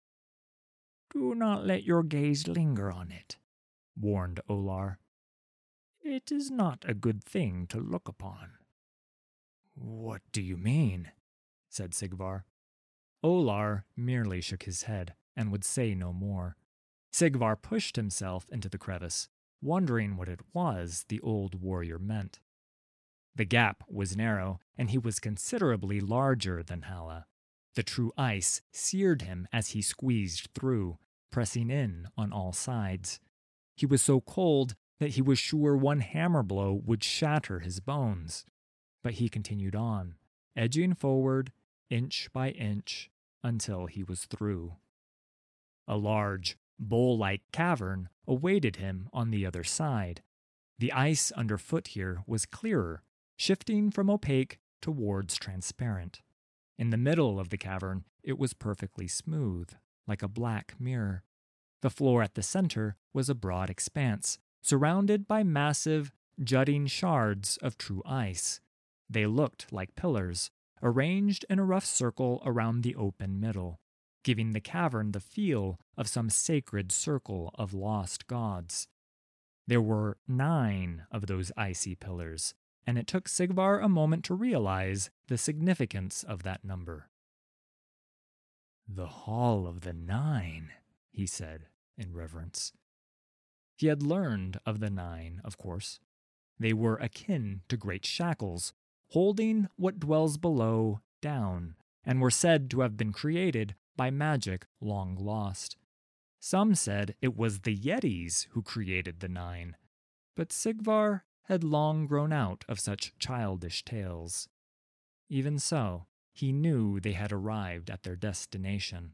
"Do not let your gaze linger on it," warned Olar. "It is not a good thing to look upon." "What do you mean?" said Sigvar. Olar merely shook his head and would say no more. Sigvar pushed himself into the crevice, wondering what it was the old warrior meant. The gap was narrow, and he was considerably larger than Halla. The true ice seared him as he squeezed through, pressing in on all sides. He was so cold that he was sure one hammer blow would shatter his bones. But he continued on, edging forward, inch by inch, until he was through. A large, bowl-like cavern awaited him on the other side. The ice underfoot here was clearer, shifting from opaque towards transparent. In the middle of the cavern, it was perfectly smooth, like a black mirror. The floor at the center was a broad expanse, surrounded by massive, jutting shards of true ice. They looked like pillars, arranged in a rough circle around the open middle, giving the cavern the feel of some sacred circle of lost gods. There were nine of those icy pillars, and it took Sigvar a moment to realize the significance of that number. "The Hall of the Nine," he said in reverence. He had learned of the Nine, of course. They were akin to great shackles, holding what dwells below down, and were said to have been created by magic long lost. Some said it was the Yetis who created the Nine, but Sigvar had long grown out of such childish tales. Even so, he knew they had arrived at their destination.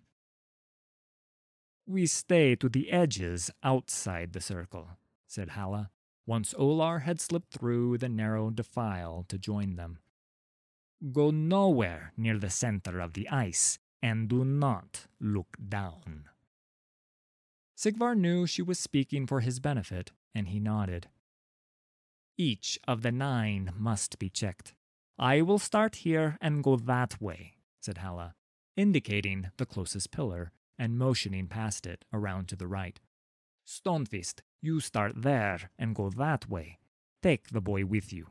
"We stay to the edges outside the circle," said Halla, once Olar had slipped through the narrow defile to join them. "Go nowhere near the center of the ice, and do not look down." Sigvar knew she was speaking for his benefit, and he nodded. "Each of the nine must be checked. I will start here and go that way," said Halla, indicating the closest pillar and motioning past it around to the right. "Stonefist, you start there and go that way. Take the boy with you."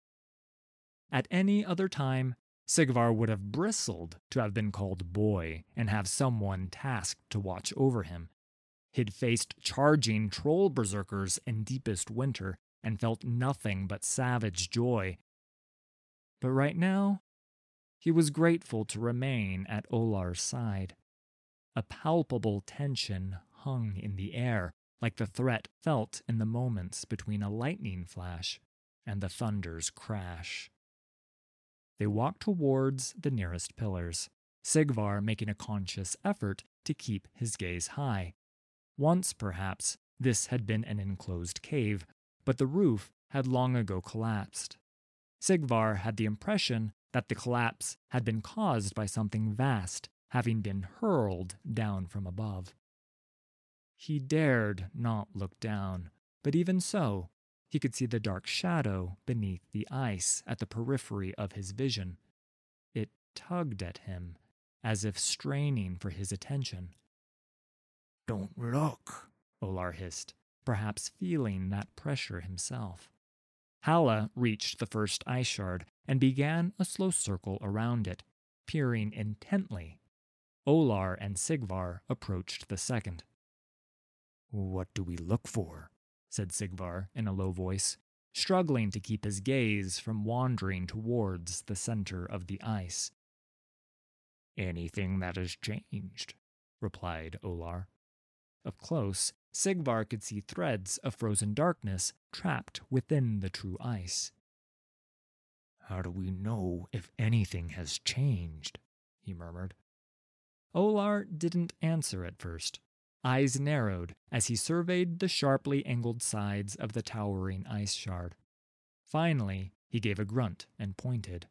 At any other time, Sigvar would have bristled to have been called boy and have someone tasked to watch over him. He'd faced charging troll berserkers in deepest winter and felt nothing but savage joy. But right now, he was grateful to remain at Olar's side. A palpable tension hung in the air, like the threat felt in the moments between a lightning flash and the thunder's crash. They walked towards the nearest pillars, Sigvar making a conscious effort to keep his gaze high. Once, perhaps, this had been an enclosed cave, but the roof had long ago collapsed. Sigvar had the impression that the collapse had been caused by something vast, having been hurled down from above. He dared not look down, but even so, he could see the dark shadow beneath the ice at the periphery of his vision. It tugged at him, as if straining for his attention. "Don't look," Olar hissed, perhaps feeling that pressure himself. Halla reached the first ice shard and began a slow circle around it, peering intently. Olar and Sigvar approached the second. "What do we look for?" said Sigvar in a low voice, struggling to keep his gaze from wandering towards the center of the ice. "Anything that has changed," replied Olar. Up close, Sigvar could see threads of frozen darkness trapped within the true ice. "How do we know if anything has changed?" he murmured. Olar didn't answer at first. Eyes narrowed as he surveyed the sharply angled sides of the towering ice shard. Finally, he gave a grunt and pointed.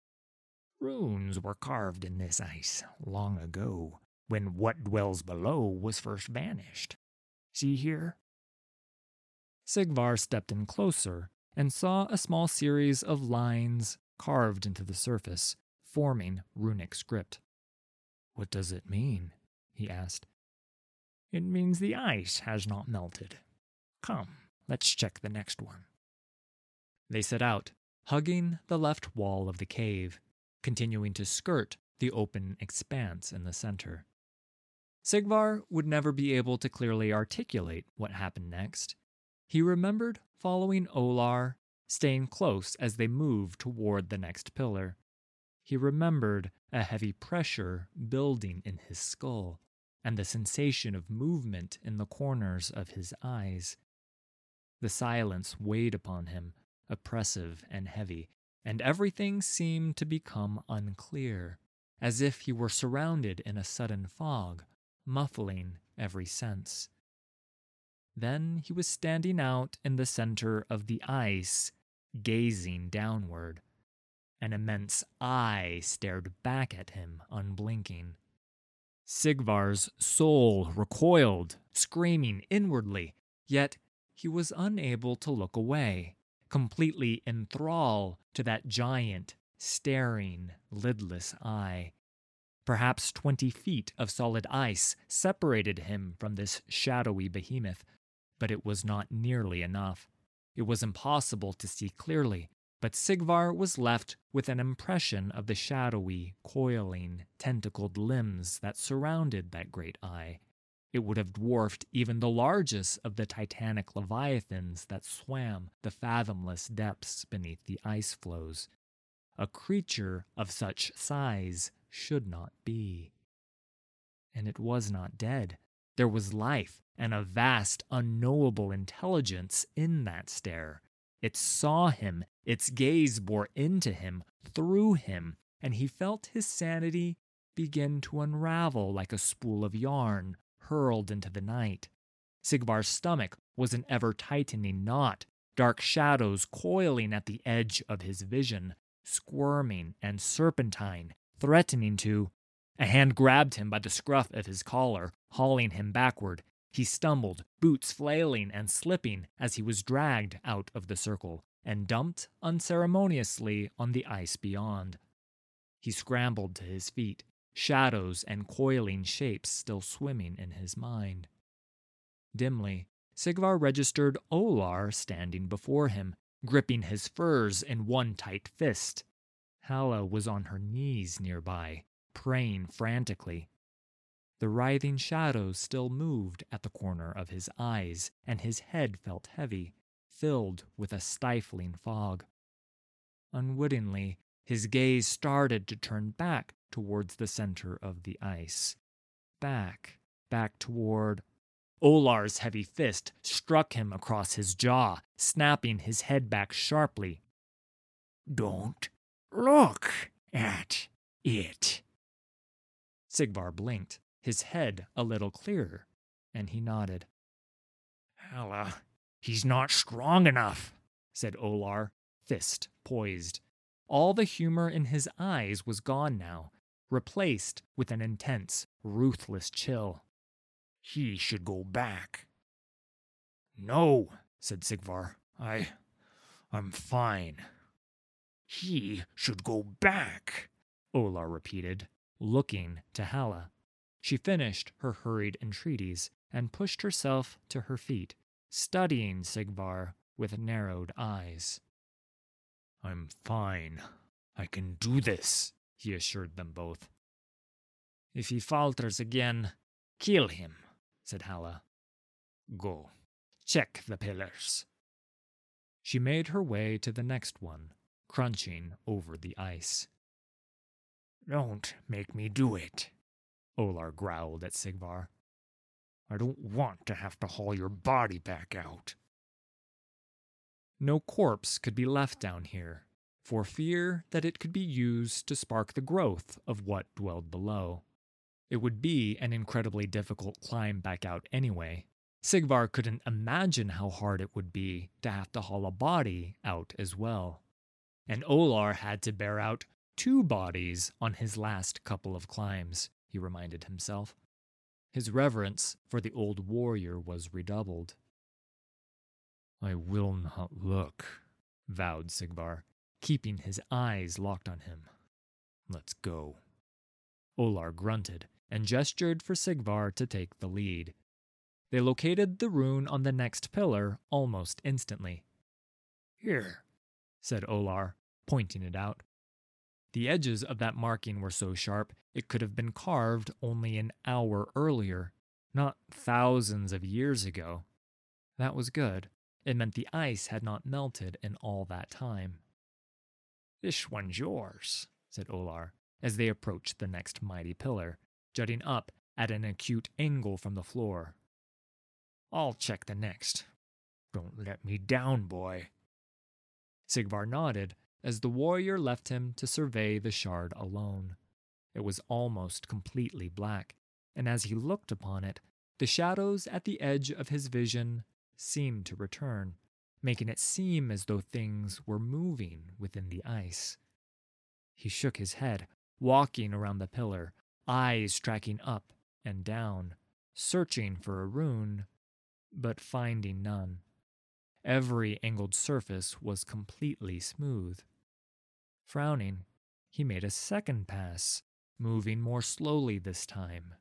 "Runes were carved in this ice long ago, when what dwells below was first vanished. See here?" Sigvar stepped in closer and saw a small series of lines carved into the surface, forming runic script. "What does it mean?" he asked. "It means the ice has not melted. Come, let's check the next one." They set out, hugging the left wall of the cave, continuing to skirt the open expanse in the center. Sigvar would never be able to clearly articulate what happened next. He remembered following Olar, staying close as they moved toward the next pillar. He remembered a heavy pressure building in his skull, and the sensation of movement in the corners of his eyes. The silence weighed upon him, oppressive and heavy, and everything seemed to become unclear, as if he were surrounded in a sudden fog, muffling every sense. Then he was standing out in the center of the ice, gazing downward, An immense eye stared back at him, unblinking. Sigvar's soul recoiled, screaming inwardly, yet he was unable to look away, completely in thrall to that giant, staring, lidless eye. Perhaps twenty feet of solid ice separated him from this shadowy behemoth, but it was not nearly enough. It was impossible to see clearly, but Sigvar was left with an impression of the shadowy, coiling, tentacled limbs that surrounded that great eye. It would have dwarfed even the largest of the titanic leviathans that swam the fathomless depths beneath the ice floes. A creature of such size should not be. And it was not dead. There was life and a vast, unknowable intelligence in that stare. It saw him, its gaze bore into him, through him, and he felt his sanity begin to unravel like a spool of yarn hurled into the night. Sigvar's stomach was an ever-tightening knot, dark shadows coiling at the edge of his vision, squirming and serpentine, threatening to... A hand grabbed him by the scruff of his collar, hauling him backward. He stumbled, boots flailing and slipping as he was dragged out of the circle and dumped unceremoniously on the ice beyond. He scrambled to his feet, shadows and coiling shapes still swimming in his mind. Dimly, Sigvar registered Olar standing before him, gripping his furs in one tight fist. Halla was on her knees nearby, praying frantically. The writhing shadows still moved at the corner of his eyes, and his head felt heavy, filled with a stifling fog. Unwittingly, his gaze started to turn back towards the center of the ice. Back, back toward... Olar's heavy fist struck him across his jaw, snapping his head back sharply. "Don't look at it." Sigvar blinked, his head a little clearer, and he nodded. "Halla, he's not strong enough," said Olar, fist poised. All the humor in his eyes was gone now, replaced with an intense, ruthless chill. "He should go back." "No," said Sigvar. I... I'm fine." "He should go back," Olar repeated, looking to Halla. She finished her hurried entreaties and pushed herself to her feet, studying Sigvar with narrowed eyes. "I'm fine. I can do this," he assured them both. "If he falters again, kill him," said Halla. "Go. Check the pillars." She made her way to the next one, crunching over the ice. "Don't make me do it," Olar growled at Sigvar. "I don't want to have to haul your body back out." No corpse could be left down here, for fear that it could be used to spark the growth of what dwelled below. It would be an incredibly difficult climb back out anyway. Sigvar couldn't imagine how hard it would be to have to haul a body out as well. And Olar had to bear out two bodies on his last couple of climbs, he reminded himself. His reverence for the old warrior was redoubled. "I will not look," vowed Sigvar, keeping his eyes locked on him. "Let's go." Olar grunted and gestured for Sigvar to take the lead. They located the rune on the next pillar almost instantly. "Here," said Olar, pointing it out. The edges of that marking were so sharp it could have been carved only an hour earlier, not thousands of years ago. That was good. It meant the ice had not melted in all that time. "This one's yours," said Olar, as they approached the next mighty pillar, jutting up at an acute angle from the floor. "I'll check the next. Don't let me down, boy." Sigvar nodded as the warrior left him to survey the shard alone. It was almost completely black, and as he looked upon it, the shadows at the edge of his vision seemed to return, making it seem as though things were moving within the ice. He shook his head, walking around the pillar, eyes tracking up and down, searching for a rune, but finding none. Every angled surface was completely smooth. Frowning, he made a second pass, moving more slowly this time.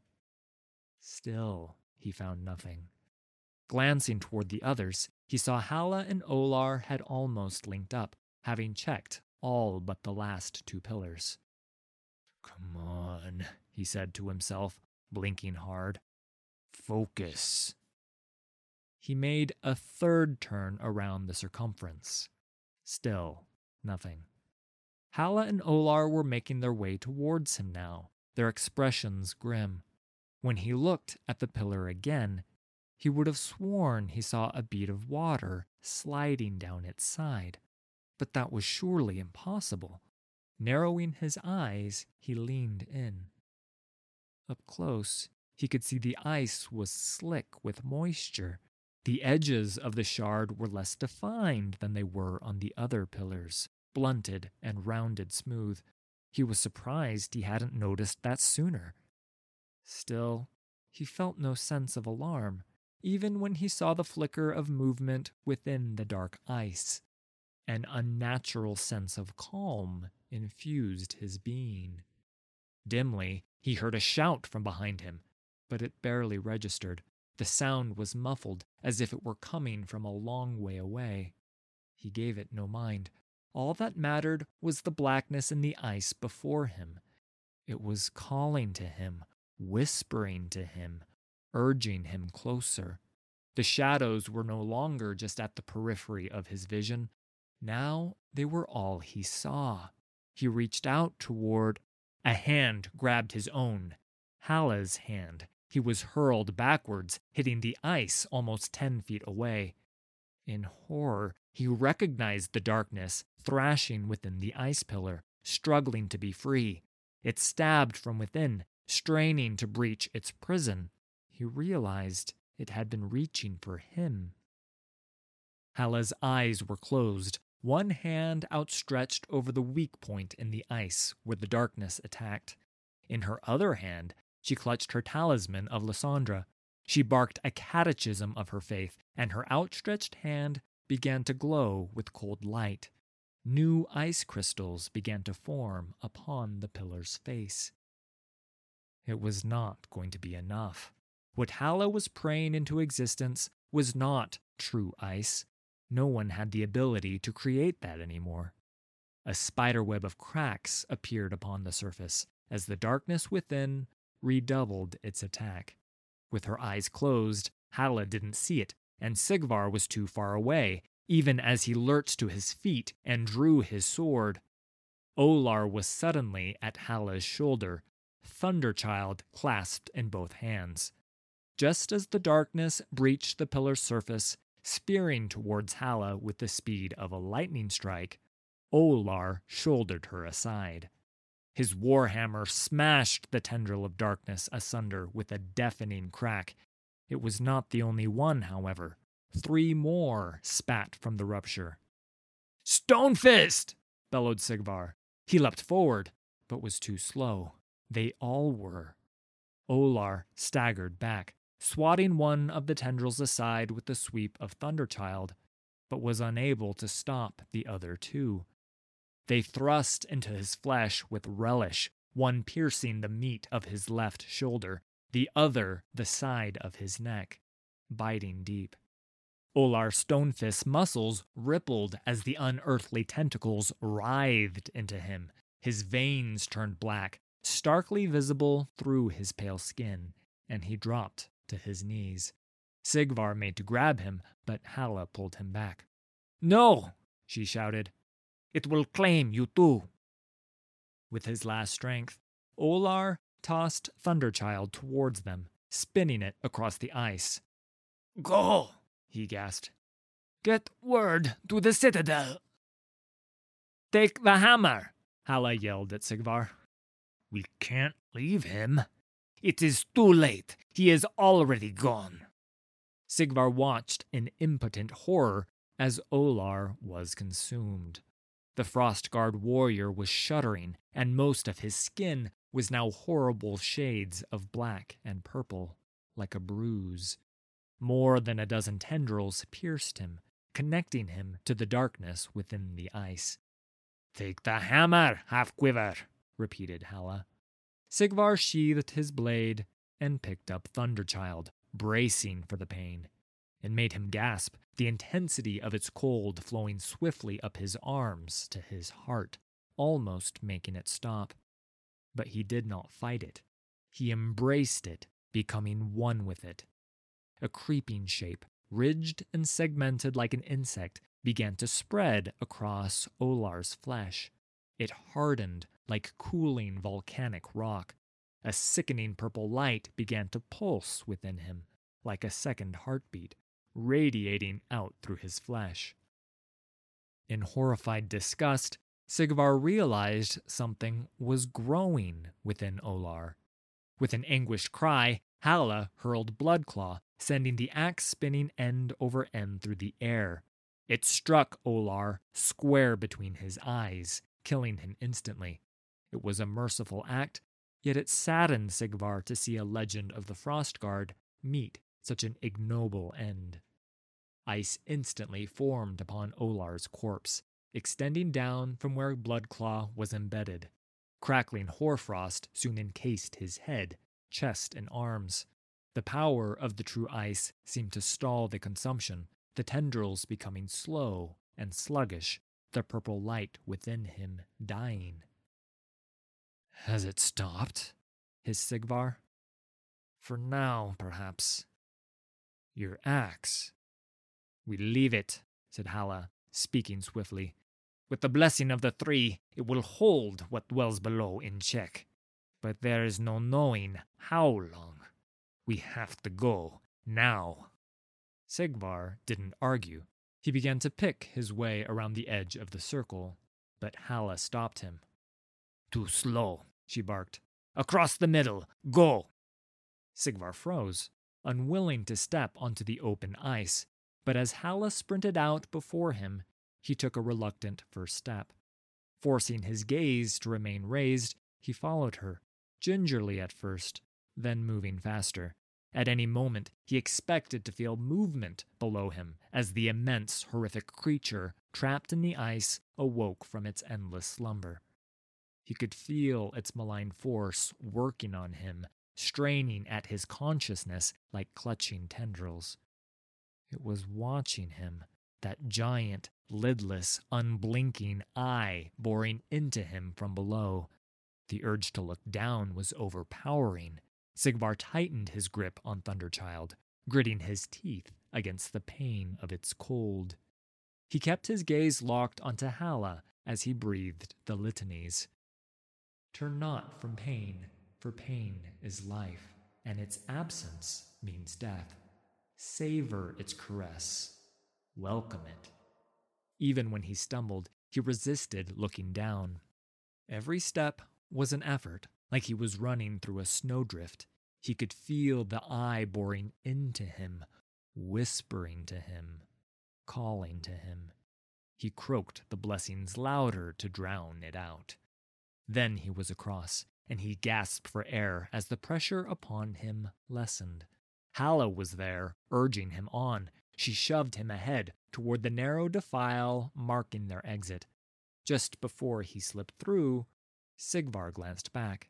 Still, he found nothing. Glancing toward the others, he saw Halla and Olar had almost linked up, having checked all but the last two pillars. "Come on," he said to himself, blinking hard. "Focus." He made a third turn around the circumference. Still, nothing. Halla and Olar were making their way towards him now, their expressions grim. When he looked at the pillar again, he would have sworn he saw a bead of water sliding down its side, but that was surely impossible. Narrowing his eyes, he leaned in. Up close, he could see the ice was slick with moisture. The edges of the shard were less defined than they were on the other pillars, blunted and rounded smooth. He was surprised he hadn't noticed that sooner. Still, he felt no sense of alarm, even when he saw the flicker of movement within the dark ice. An unnatural sense of calm infused his being. Dimly, he heard a shout from behind him, but it barely registered. The sound was muffled, as if it were coming from a long way away. He gave it no mind. All that mattered was the blackness in the ice before him. It was calling to him, whispering to him, urging him closer. The shadows were no longer just at the periphery of his vision. Now they were all he saw. He reached out toward... A hand grabbed his own. Halla's hand. He was hurled backwards, hitting the ice almost ten feet away. In horror, he recognized the darkness thrashing within the ice pillar, struggling to be free. It stabbed from within, straining to breach its prison. He realized it had been reaching for him. Halla's eyes were closed, one hand outstretched over the weak point in the ice where the darkness attacked. In her other hand, she clutched her talisman of Lysandra. She barked a catechism of her faith, and her outstretched hand began to glow with cold light. New ice crystals began to form upon the pillar's face. It was not going to be enough. What Halla was praying into existence was not true ice. No one had the ability to create that anymore. A spiderweb of cracks appeared upon the surface as the darkness within redoubled its attack. With her eyes closed, Halla didn't see it, and Sigvar was too far away, even as he lurched to his feet and drew his sword. Olar was suddenly at Halla's shoulder, Thunderchild clasped in both hands. Just as the darkness breached the pillar's surface, spearing towards Halla with the speed of a lightning strike, Olar shouldered her aside. His warhammer smashed the tendril of darkness asunder with a deafening crack. It was not the only one, however. Three more spat from the rupture. "Stonefist!" bellowed Sigvar. He leapt forward, but was too slow. They all were. Olar staggered back, swatting one of the tendrils aside with the sweep of Thunderchild, but was unable to stop the other two. They thrust into his flesh with relish, one piercing the meat of his left shoulder, the other the side of his neck, biting deep. Olar Stonefist's muscles rippled as the unearthly tentacles writhed into him. His veins turned black, starkly visible through his pale skin, and he dropped to his knees. Sigvar made to grab him, but Halla pulled him back. "No!" she shouted. "It will claim you too." With his last strength, Olar tossed Thunderchild towards them, spinning it across the ice. "Go!" he gasped. "Get word to the citadel." "Take the hammer!" Halla yelled at Sigvar. "We can't leave him. It is too late. He is already gone." Sigvar watched in impotent horror as Olar was consumed. The Frostguard warrior was shuddering, and most of his skin was now horrible shades of black and purple, like a bruise. More than a dozen tendrils pierced him, connecting him to the darkness within the ice. "Take the hammer, Half-Quiver," repeated Halla. Sigvar sheathed his blade and picked up Thunderchild, bracing for the pain. It made him gasp, the intensity of its cold flowing swiftly up his arms to his heart, almost making it stop. But he did not fight it. He embraced it, becoming one with it. A creeping shape, ridged and segmented like an insect, began to spread across Olar's flesh. It hardened like cooling volcanic rock. A sickening purple light began to pulse within him, like a second heartbeat, radiating out through his flesh. In horrified disgust, Sigvar realized something was growing within Olar. With an anguished cry, Halla hurled Bloodclaw, sending the axe spinning end over end through the air. It struck Olar square between his eyes, killing him instantly. It was a merciful act, yet it saddened Sigvar to see a legend of the Frostguard meet such an ignoble end. Ice instantly formed upon Olar's corpse, extending down from where Bloodclaw was embedded. Crackling hoarfrost soon encased his head, chest, and arms. The power of the true ice seemed to stall the consumption, the tendrils becoming slow and sluggish, the purple light within him dying. "Has it stopped?" hissed Sigvar. "For now, perhaps. Your axe." "We leave it," said Halla, speaking swiftly. "With the blessing of the three, it will hold what dwells below in check. But there is no knowing how long. We have to go now." Sigvar didn't argue. He began to pick his way around the edge of the circle, but Halla stopped him. "Too slow," she barked. "Across the middle, go!" Sigvar froze, unwilling to step onto the open ice, but as Halla sprinted out before him, he took a reluctant first step. Forcing his gaze to remain raised, he followed her, gingerly at first, then moving faster. At any moment, he expected to feel movement below him as the immense, horrific creature trapped in the ice awoke from its endless slumber. He could feel its malign force working on him, straining at his consciousness like clutching tendrils. It was watching him, that giant, lidless, unblinking eye boring into him from below. The urge to look down was overpowering. Sigvar tightened his grip on Thunderchild, gritting his teeth against the pain of its cold. He kept his gaze locked onto Halla as he breathed the litanies. "Turn not from pain, for pain is life, and its absence means death. Savor its caress. Welcome it." Even when he stumbled, he resisted looking down. Every step was an effort, like he was running through a snowdrift. He could feel the eye boring into him, whispering to him, calling to him. He croaked the blessings louder to drown it out. Then he was across, and he gasped for air as the pressure upon him lessened. Halla was there, urging him on. She shoved him ahead toward the narrow defile marking their exit. Just before he slipped through, Sigvar glanced back.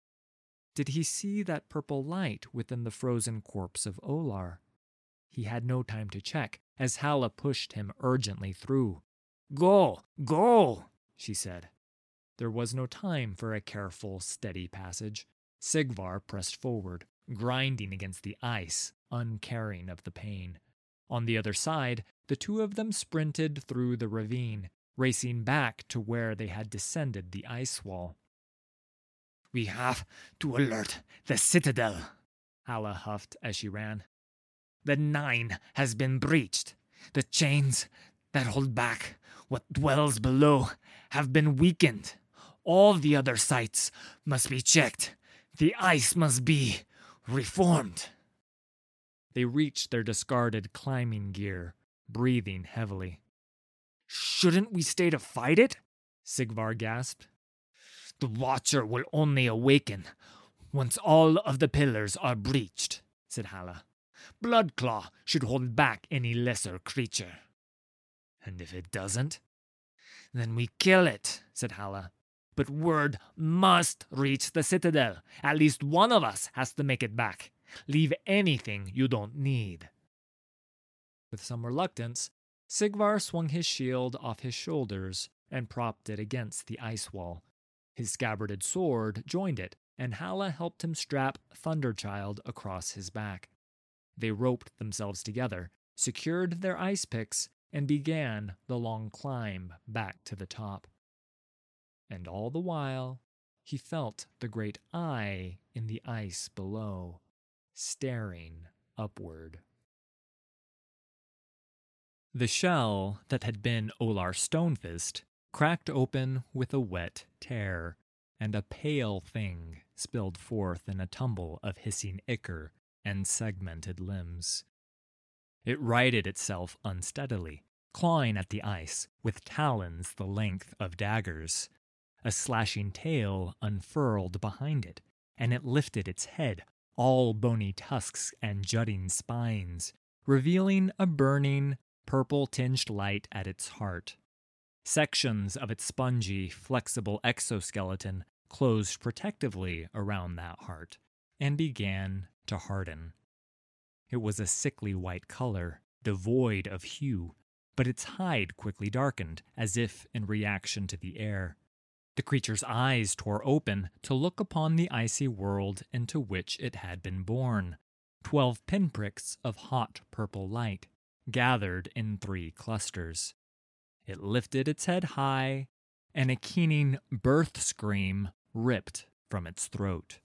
Did he see that purple light within the frozen corpse of Olar? He had no time to check, as Halla pushed him urgently through. "Go! Go!" she said. There was no time for a careful, steady passage. Sigvar pressed forward, grinding against the ice, uncaring of the pain. On the other side, the two of them sprinted through the ravine, racing back to where they had descended the ice wall. "We have to alert the citadel," Halla huffed as she ran. "The Nine has been breached. The chains that hold back what dwells below have been weakened. All the other sites must be checked. The ice must be reformed." They reached their discarded climbing gear, breathing heavily. "Shouldn't we stay to fight it?" Sigvar gasped. The Watcher will only awaken once all of the pillars are breached, said Halla. Bloodclaw should hold back any lesser creature. And if it doesn't? Then we kill it, said Halla. But word must reach the Citadel. At least one of us has to make it back. Leave anything you don't need. With some reluctance, Sigvar swung his shield off his shoulders and propped it against the ice wall. His scabbarded sword joined it, and Halla helped him strap Thunderchild across his back. They roped themselves together, secured their ice picks, and began the long climb back to the top. And all the while, he felt the great eye in the ice below, staring upward. The shell that had been Olar Stonefist cracked open with a wet tear, and a pale thing spilled forth in a tumble of hissing ichor and segmented limbs. It righted itself unsteadily, clawing at the ice with talons the length of daggers. A slashing tail unfurled behind it, and it lifted its head, all bony tusks and jutting spines, revealing a burning, purple-tinged light at its heart. Sections of its spongy, flexible exoskeleton closed protectively around that heart and began to harden. It was a sickly white color, devoid of hue, but its hide quickly darkened, as if in reaction to the air. The creature's eyes tore open to look upon the icy world into which it had been born. Twelve pinpricks of hot purple light, gathered in three clusters. It lifted its head high, and a keening birth scream ripped from its throat.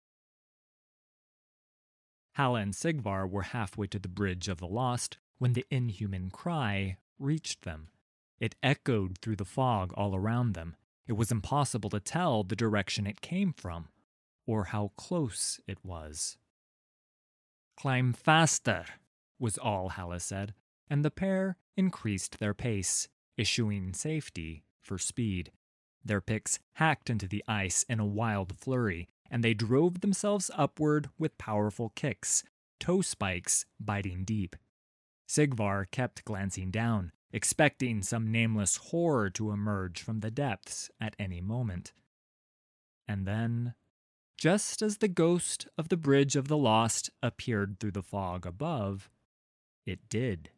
Halla and Sigvar were halfway to the Bridge of the Lost when the inhuman cry reached them. It echoed through the fog all around them. It was impossible to tell the direction it came from, or how close it was. "Climb faster," was all Halla said, and the pair increased their pace, issuing safety for speed. Their picks hacked into the ice in a wild flurry, and they drove themselves upward with powerful kicks, toe spikes biting deep. Sigvar kept glancing down, expecting some nameless horror to emerge from the depths at any moment. And then, just as the ghost of the Bridge of the Lost appeared through the fog above, it did.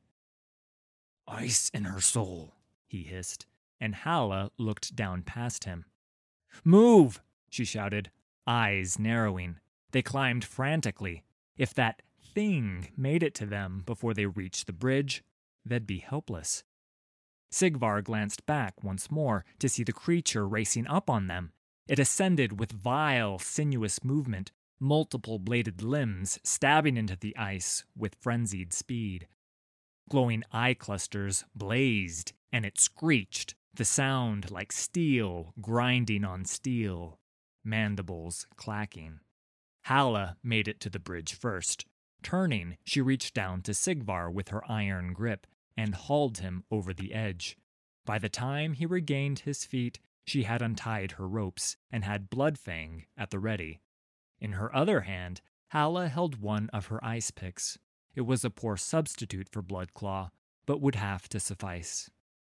"Ice in her soul," he hissed, and Halla looked down past him. "Move!" she shouted, eyes narrowing. They climbed frantically. If that thing made it to them before they reached the bridge, they'd be helpless. Sigvar glanced back once more to see the creature racing up on them. It ascended with vile, sinuous movement, multiple bladed limbs stabbing into the ice with frenzied speed. Glowing eye clusters blazed, and it screeched, the sound like steel grinding on steel, mandibles clacking. Halla made it to the bridge first. Turning, she reached down to Sigvar with her iron grip and hauled him over the edge. By the time he regained his feet, she had untied her ropes and had Bloodfang at the ready. In her other hand, Halla held one of her ice picks. It was a poor substitute for Bloodclaw, but would have to suffice.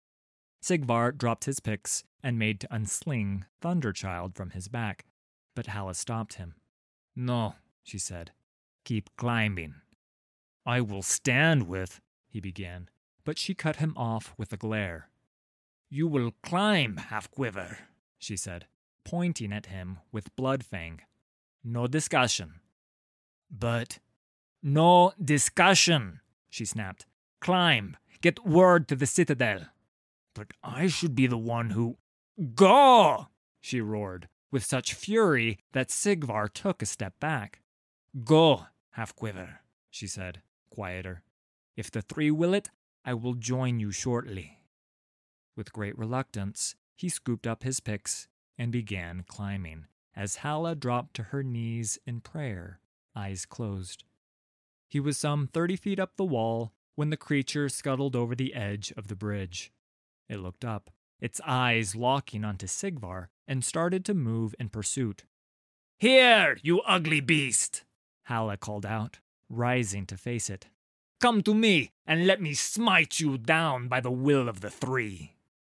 Sigvar dropped his picks and made to unsling Thunderchild from his back, but Halla stopped him. "No," she said. "Keep climbing." "I will stand with," he began, but she cut him off with a glare. "You will climb, Half-Quiver," she said, pointing at him with Bloodfang. "No discussion." "But—" "No discussion," she snapped. "Climb. Get word to the Citadel." "But I should be the one who—" "Go!" she roared, with such fury that Sigvar took a step back. "Go, Half-Quiver," she said, quieter. "If the three will it, I will join you shortly." With great reluctance, he scooped up his picks and began climbing, as Halla dropped to her knees in prayer, eyes closed. He was some thirty feet up the wall when the creature scuttled over the edge of the bridge. It looked up, its eyes locking onto Sigvar, and started to move in pursuit. "Here, you ugly beast!" Halla called out, rising to face it. "Come to me, and let me smite you down by the will of the three."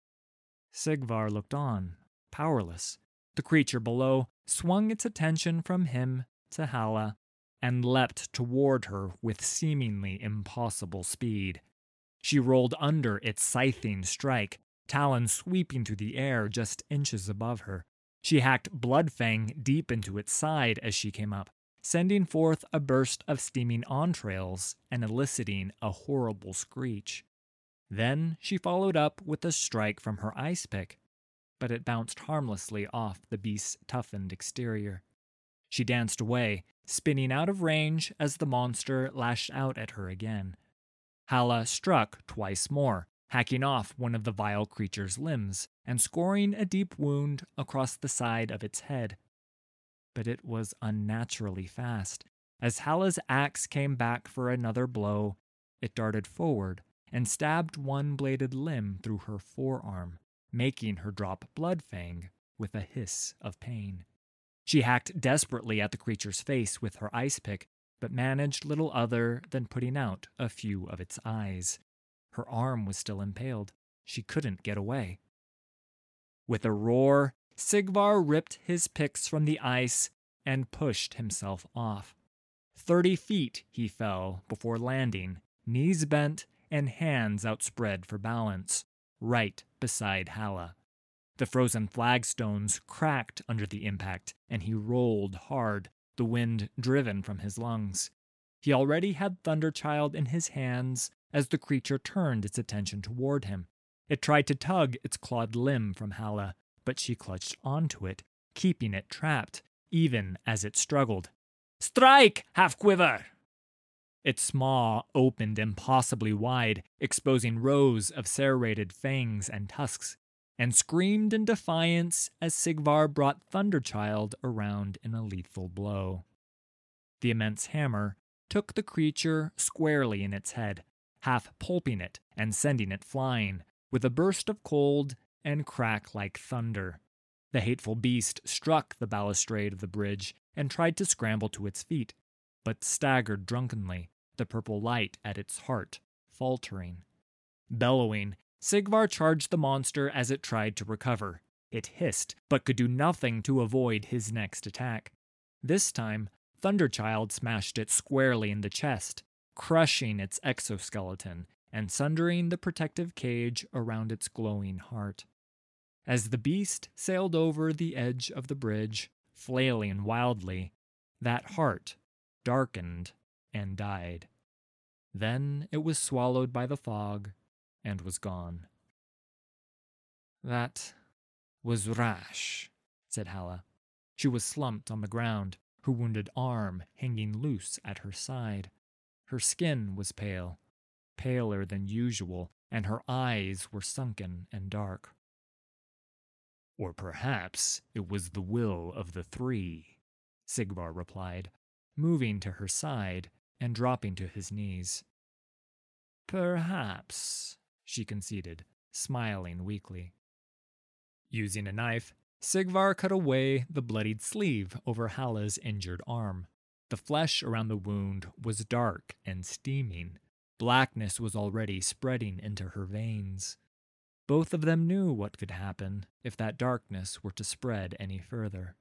Sigvar looked on, powerless. The creature below swung its attention from him to Halla and leapt toward her with seemingly impossible speed. She rolled under its scything strike, talons sweeping through the air just inches above her. She hacked Bloodfang deep into its side as she came up, sending forth a burst of steaming entrails and eliciting a horrible screech. Then she followed up with a strike from her ice pick, but it bounced harmlessly off the beast's toughened exterior. She danced away, spinning out of range as the monster lashed out at her again. Halla struck twice more, hacking off one of the vile creature's limbs and scoring a deep wound across the side of its head. But it was unnaturally fast. As Halla's axe came back for another blow, it darted forward and stabbed one-bladed limb through her forearm, making her drop Bloodfang with a hiss of pain. She hacked desperately at the creature's face with her ice pick, but managed little other than putting out a few of its eyes. Her arm was still impaled. She couldn't get away. With a roar, Sigvar ripped his picks from the ice and pushed himself off. Thirty feet he fell before landing, knees bent and hands outspread for balance, right beside Halla. The frozen flagstones cracked under the impact, and he rolled hard, the wind driven from his lungs. He already had Thunderchild in his hands as the creature turned its attention toward him. It tried to tug its clawed limb from Halla, but she clutched onto it, keeping it trapped, even as it struggled. "Strike, Half-Quiver!" Its maw opened impossibly wide, exposing rows of serrated fangs and tusks, and screamed in defiance as Sigvar brought Thunderchild around in a lethal blow. The immense hammer took the creature squarely in its head, half pulping it and sending it flying, with a burst of cold and crack like thunder. The hateful beast struck the balustrade of the bridge and tried to scramble to its feet, but staggered drunkenly, the purple light at its heart faltering. Bellowing, Sigvar charged the monster as it tried to recover. It hissed, but could do nothing to avoid his next attack. This time, Thunderchild smashed it squarely in the chest, crushing its exoskeleton and sundering the protective cage around its glowing heart. As the beast sailed over the edge of the bridge, flailing wildly, that heart darkened and died. Then it was swallowed by the fog and was gone. "That was rash," said Halla. She was slumped on the ground, her wounded arm hanging loose at her side. Her skin was pale, paler than usual, and her eyes were sunken and dark. "Or perhaps it was the will of the three," Sigvar replied, moving to her side and dropping to his knees. "Perhaps," she conceded, smiling weakly. Using a knife, Sigvar cut away the bloodied sleeve over Halla's injured arm. The flesh around the wound was dark and steaming. Blackness was already spreading into her veins. Both of them knew what could happen if that darkness were to spread any further.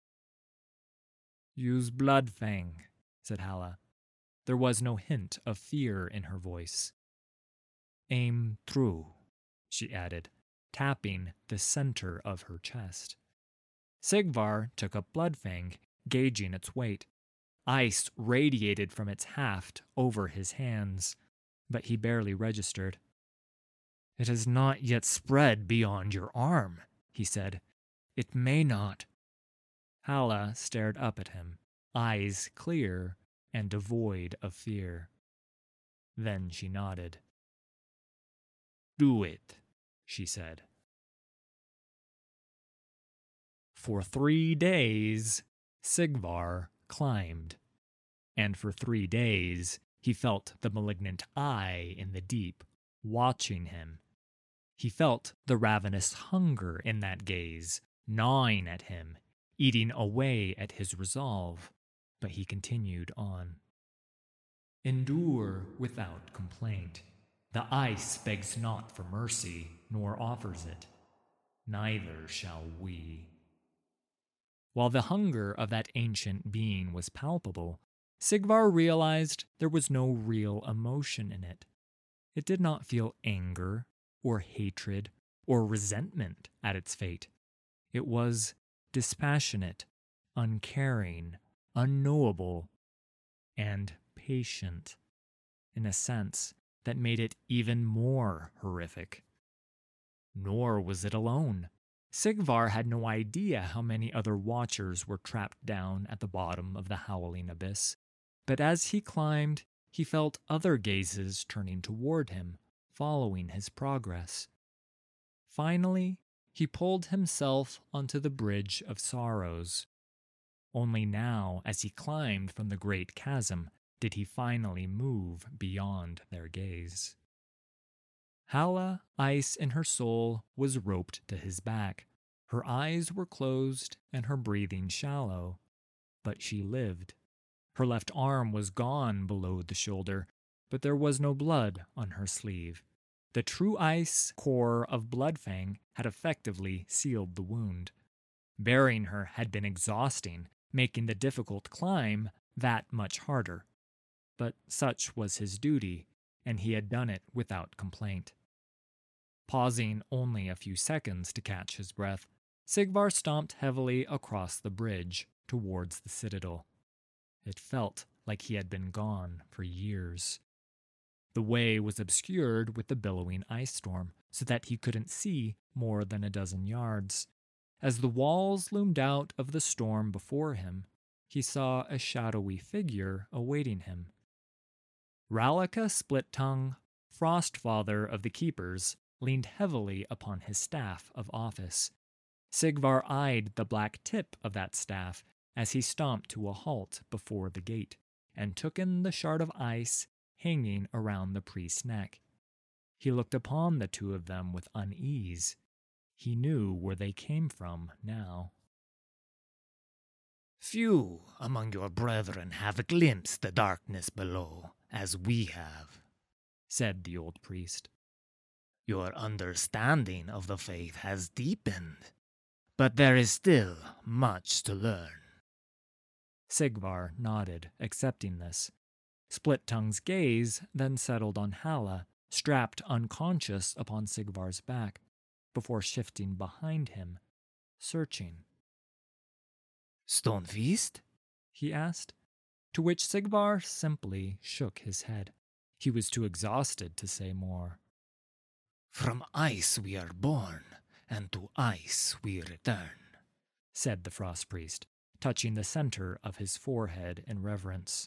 "Use Bloodfang," said Halla. There was no hint of fear in her voice. "Aim true," she added, tapping the center of her chest. Sigvar took up Bloodfang, gauging its weight. Ice radiated from its haft over his hands, but he barely registered. "It has not yet spread beyond your arm," he said. "It may not." Halla stared up at him, eyes clear and devoid of fear. Then she nodded. "Do it," she said. For three days, Sigvar climbed, and for three days he felt the malignant eye in the deep watching him. He felt the ravenous hunger in that gaze, gnawing at him, eating away at his resolve, but he continued on. Endure without complaint. The ice begs not for mercy, nor offers it. Neither shall we. While the hunger of that ancient being was palpable, Sigvar realized there was no real emotion in it. It did not feel anger, or hatred, or resentment at its fate. It was dispassionate, uncaring, unknowable, and patient, in a sense that made it even more horrific. Nor was it alone. Sigvar had no idea how many other watchers were trapped down at the bottom of the howling abyss, but as he climbed, he felt other gazes turning toward him, following his progress. Finally, he pulled himself onto the Bridge of Sorrows. Only now, as he climbed from the great chasm, did he finally move beyond their gaze. Halla, ice in her soul, was roped to his back. Her eyes were closed and her breathing shallow, but she lived. Her left arm was gone below the shoulder, but there was no blood on her sleeve. The true ice core of Bloodfang had effectively sealed the wound. Bearing her had been exhausting, making the difficult climb that much harder. But such was his duty, and he had done it without complaint. Pausing only a few seconds to catch his breath, Sigvar stomped heavily across the bridge towards the citadel. It felt like he had been gone for years. The way was obscured with the billowing ice storm, so that he couldn't see more than a dozen yards. As the walls loomed out of the storm before him, he saw a shadowy figure awaiting him. Rallaka Split-Tongue, Frostfather of the Keepers, leaned heavily upon his staff of office. Sigvar eyed the black tip of that staff as he stomped to a halt before the gate, and took in the shard of ice hanging around the priest's neck. He looked upon the two of them with unease. He knew where they came from now. Few among your brethren have glimpsed the darkness below, as we have, said the old priest. Your understanding of the faith has deepened, but there is still much to learn. Sigvar nodded, accepting this. Split-Tongue's gaze then settled on Halla, strapped unconscious upon Sigvar's back, before shifting behind him, searching. Stonefeast? He asked, to which Sigvar simply shook his head. He was too exhausted to say more. From ice we are born, and to ice we return, said the frost priest, touching the center of his forehead in reverence.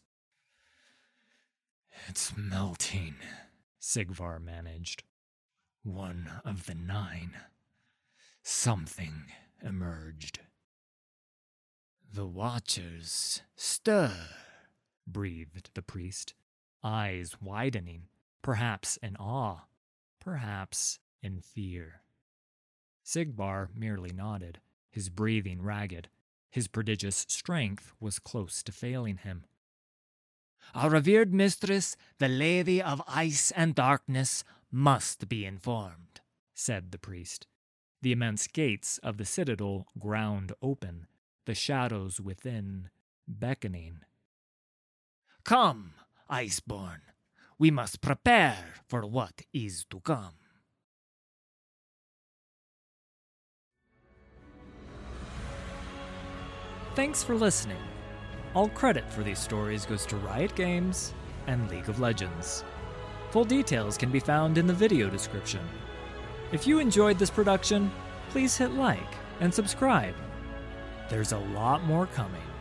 It's melting, Sigvar managed. One of the nine. Something emerged. The Watchers stir, breathed the priest, eyes widening, perhaps in awe, perhaps in fear. Sigvar merely nodded, his breathing ragged. His prodigious strength was close to failing him. Our revered mistress, the Lady of Ice and Darkness, must be informed, said the priest. The immense gates of the citadel ground open, the shadows within beckoning. Come, Iceborn, we must prepare for what is to come. Thanks for listening. All credit for these stories goes to Riot Games and League of Legends. Full details can be found in the video description. If you enjoyed this production, please hit like and subscribe. There's a lot more coming.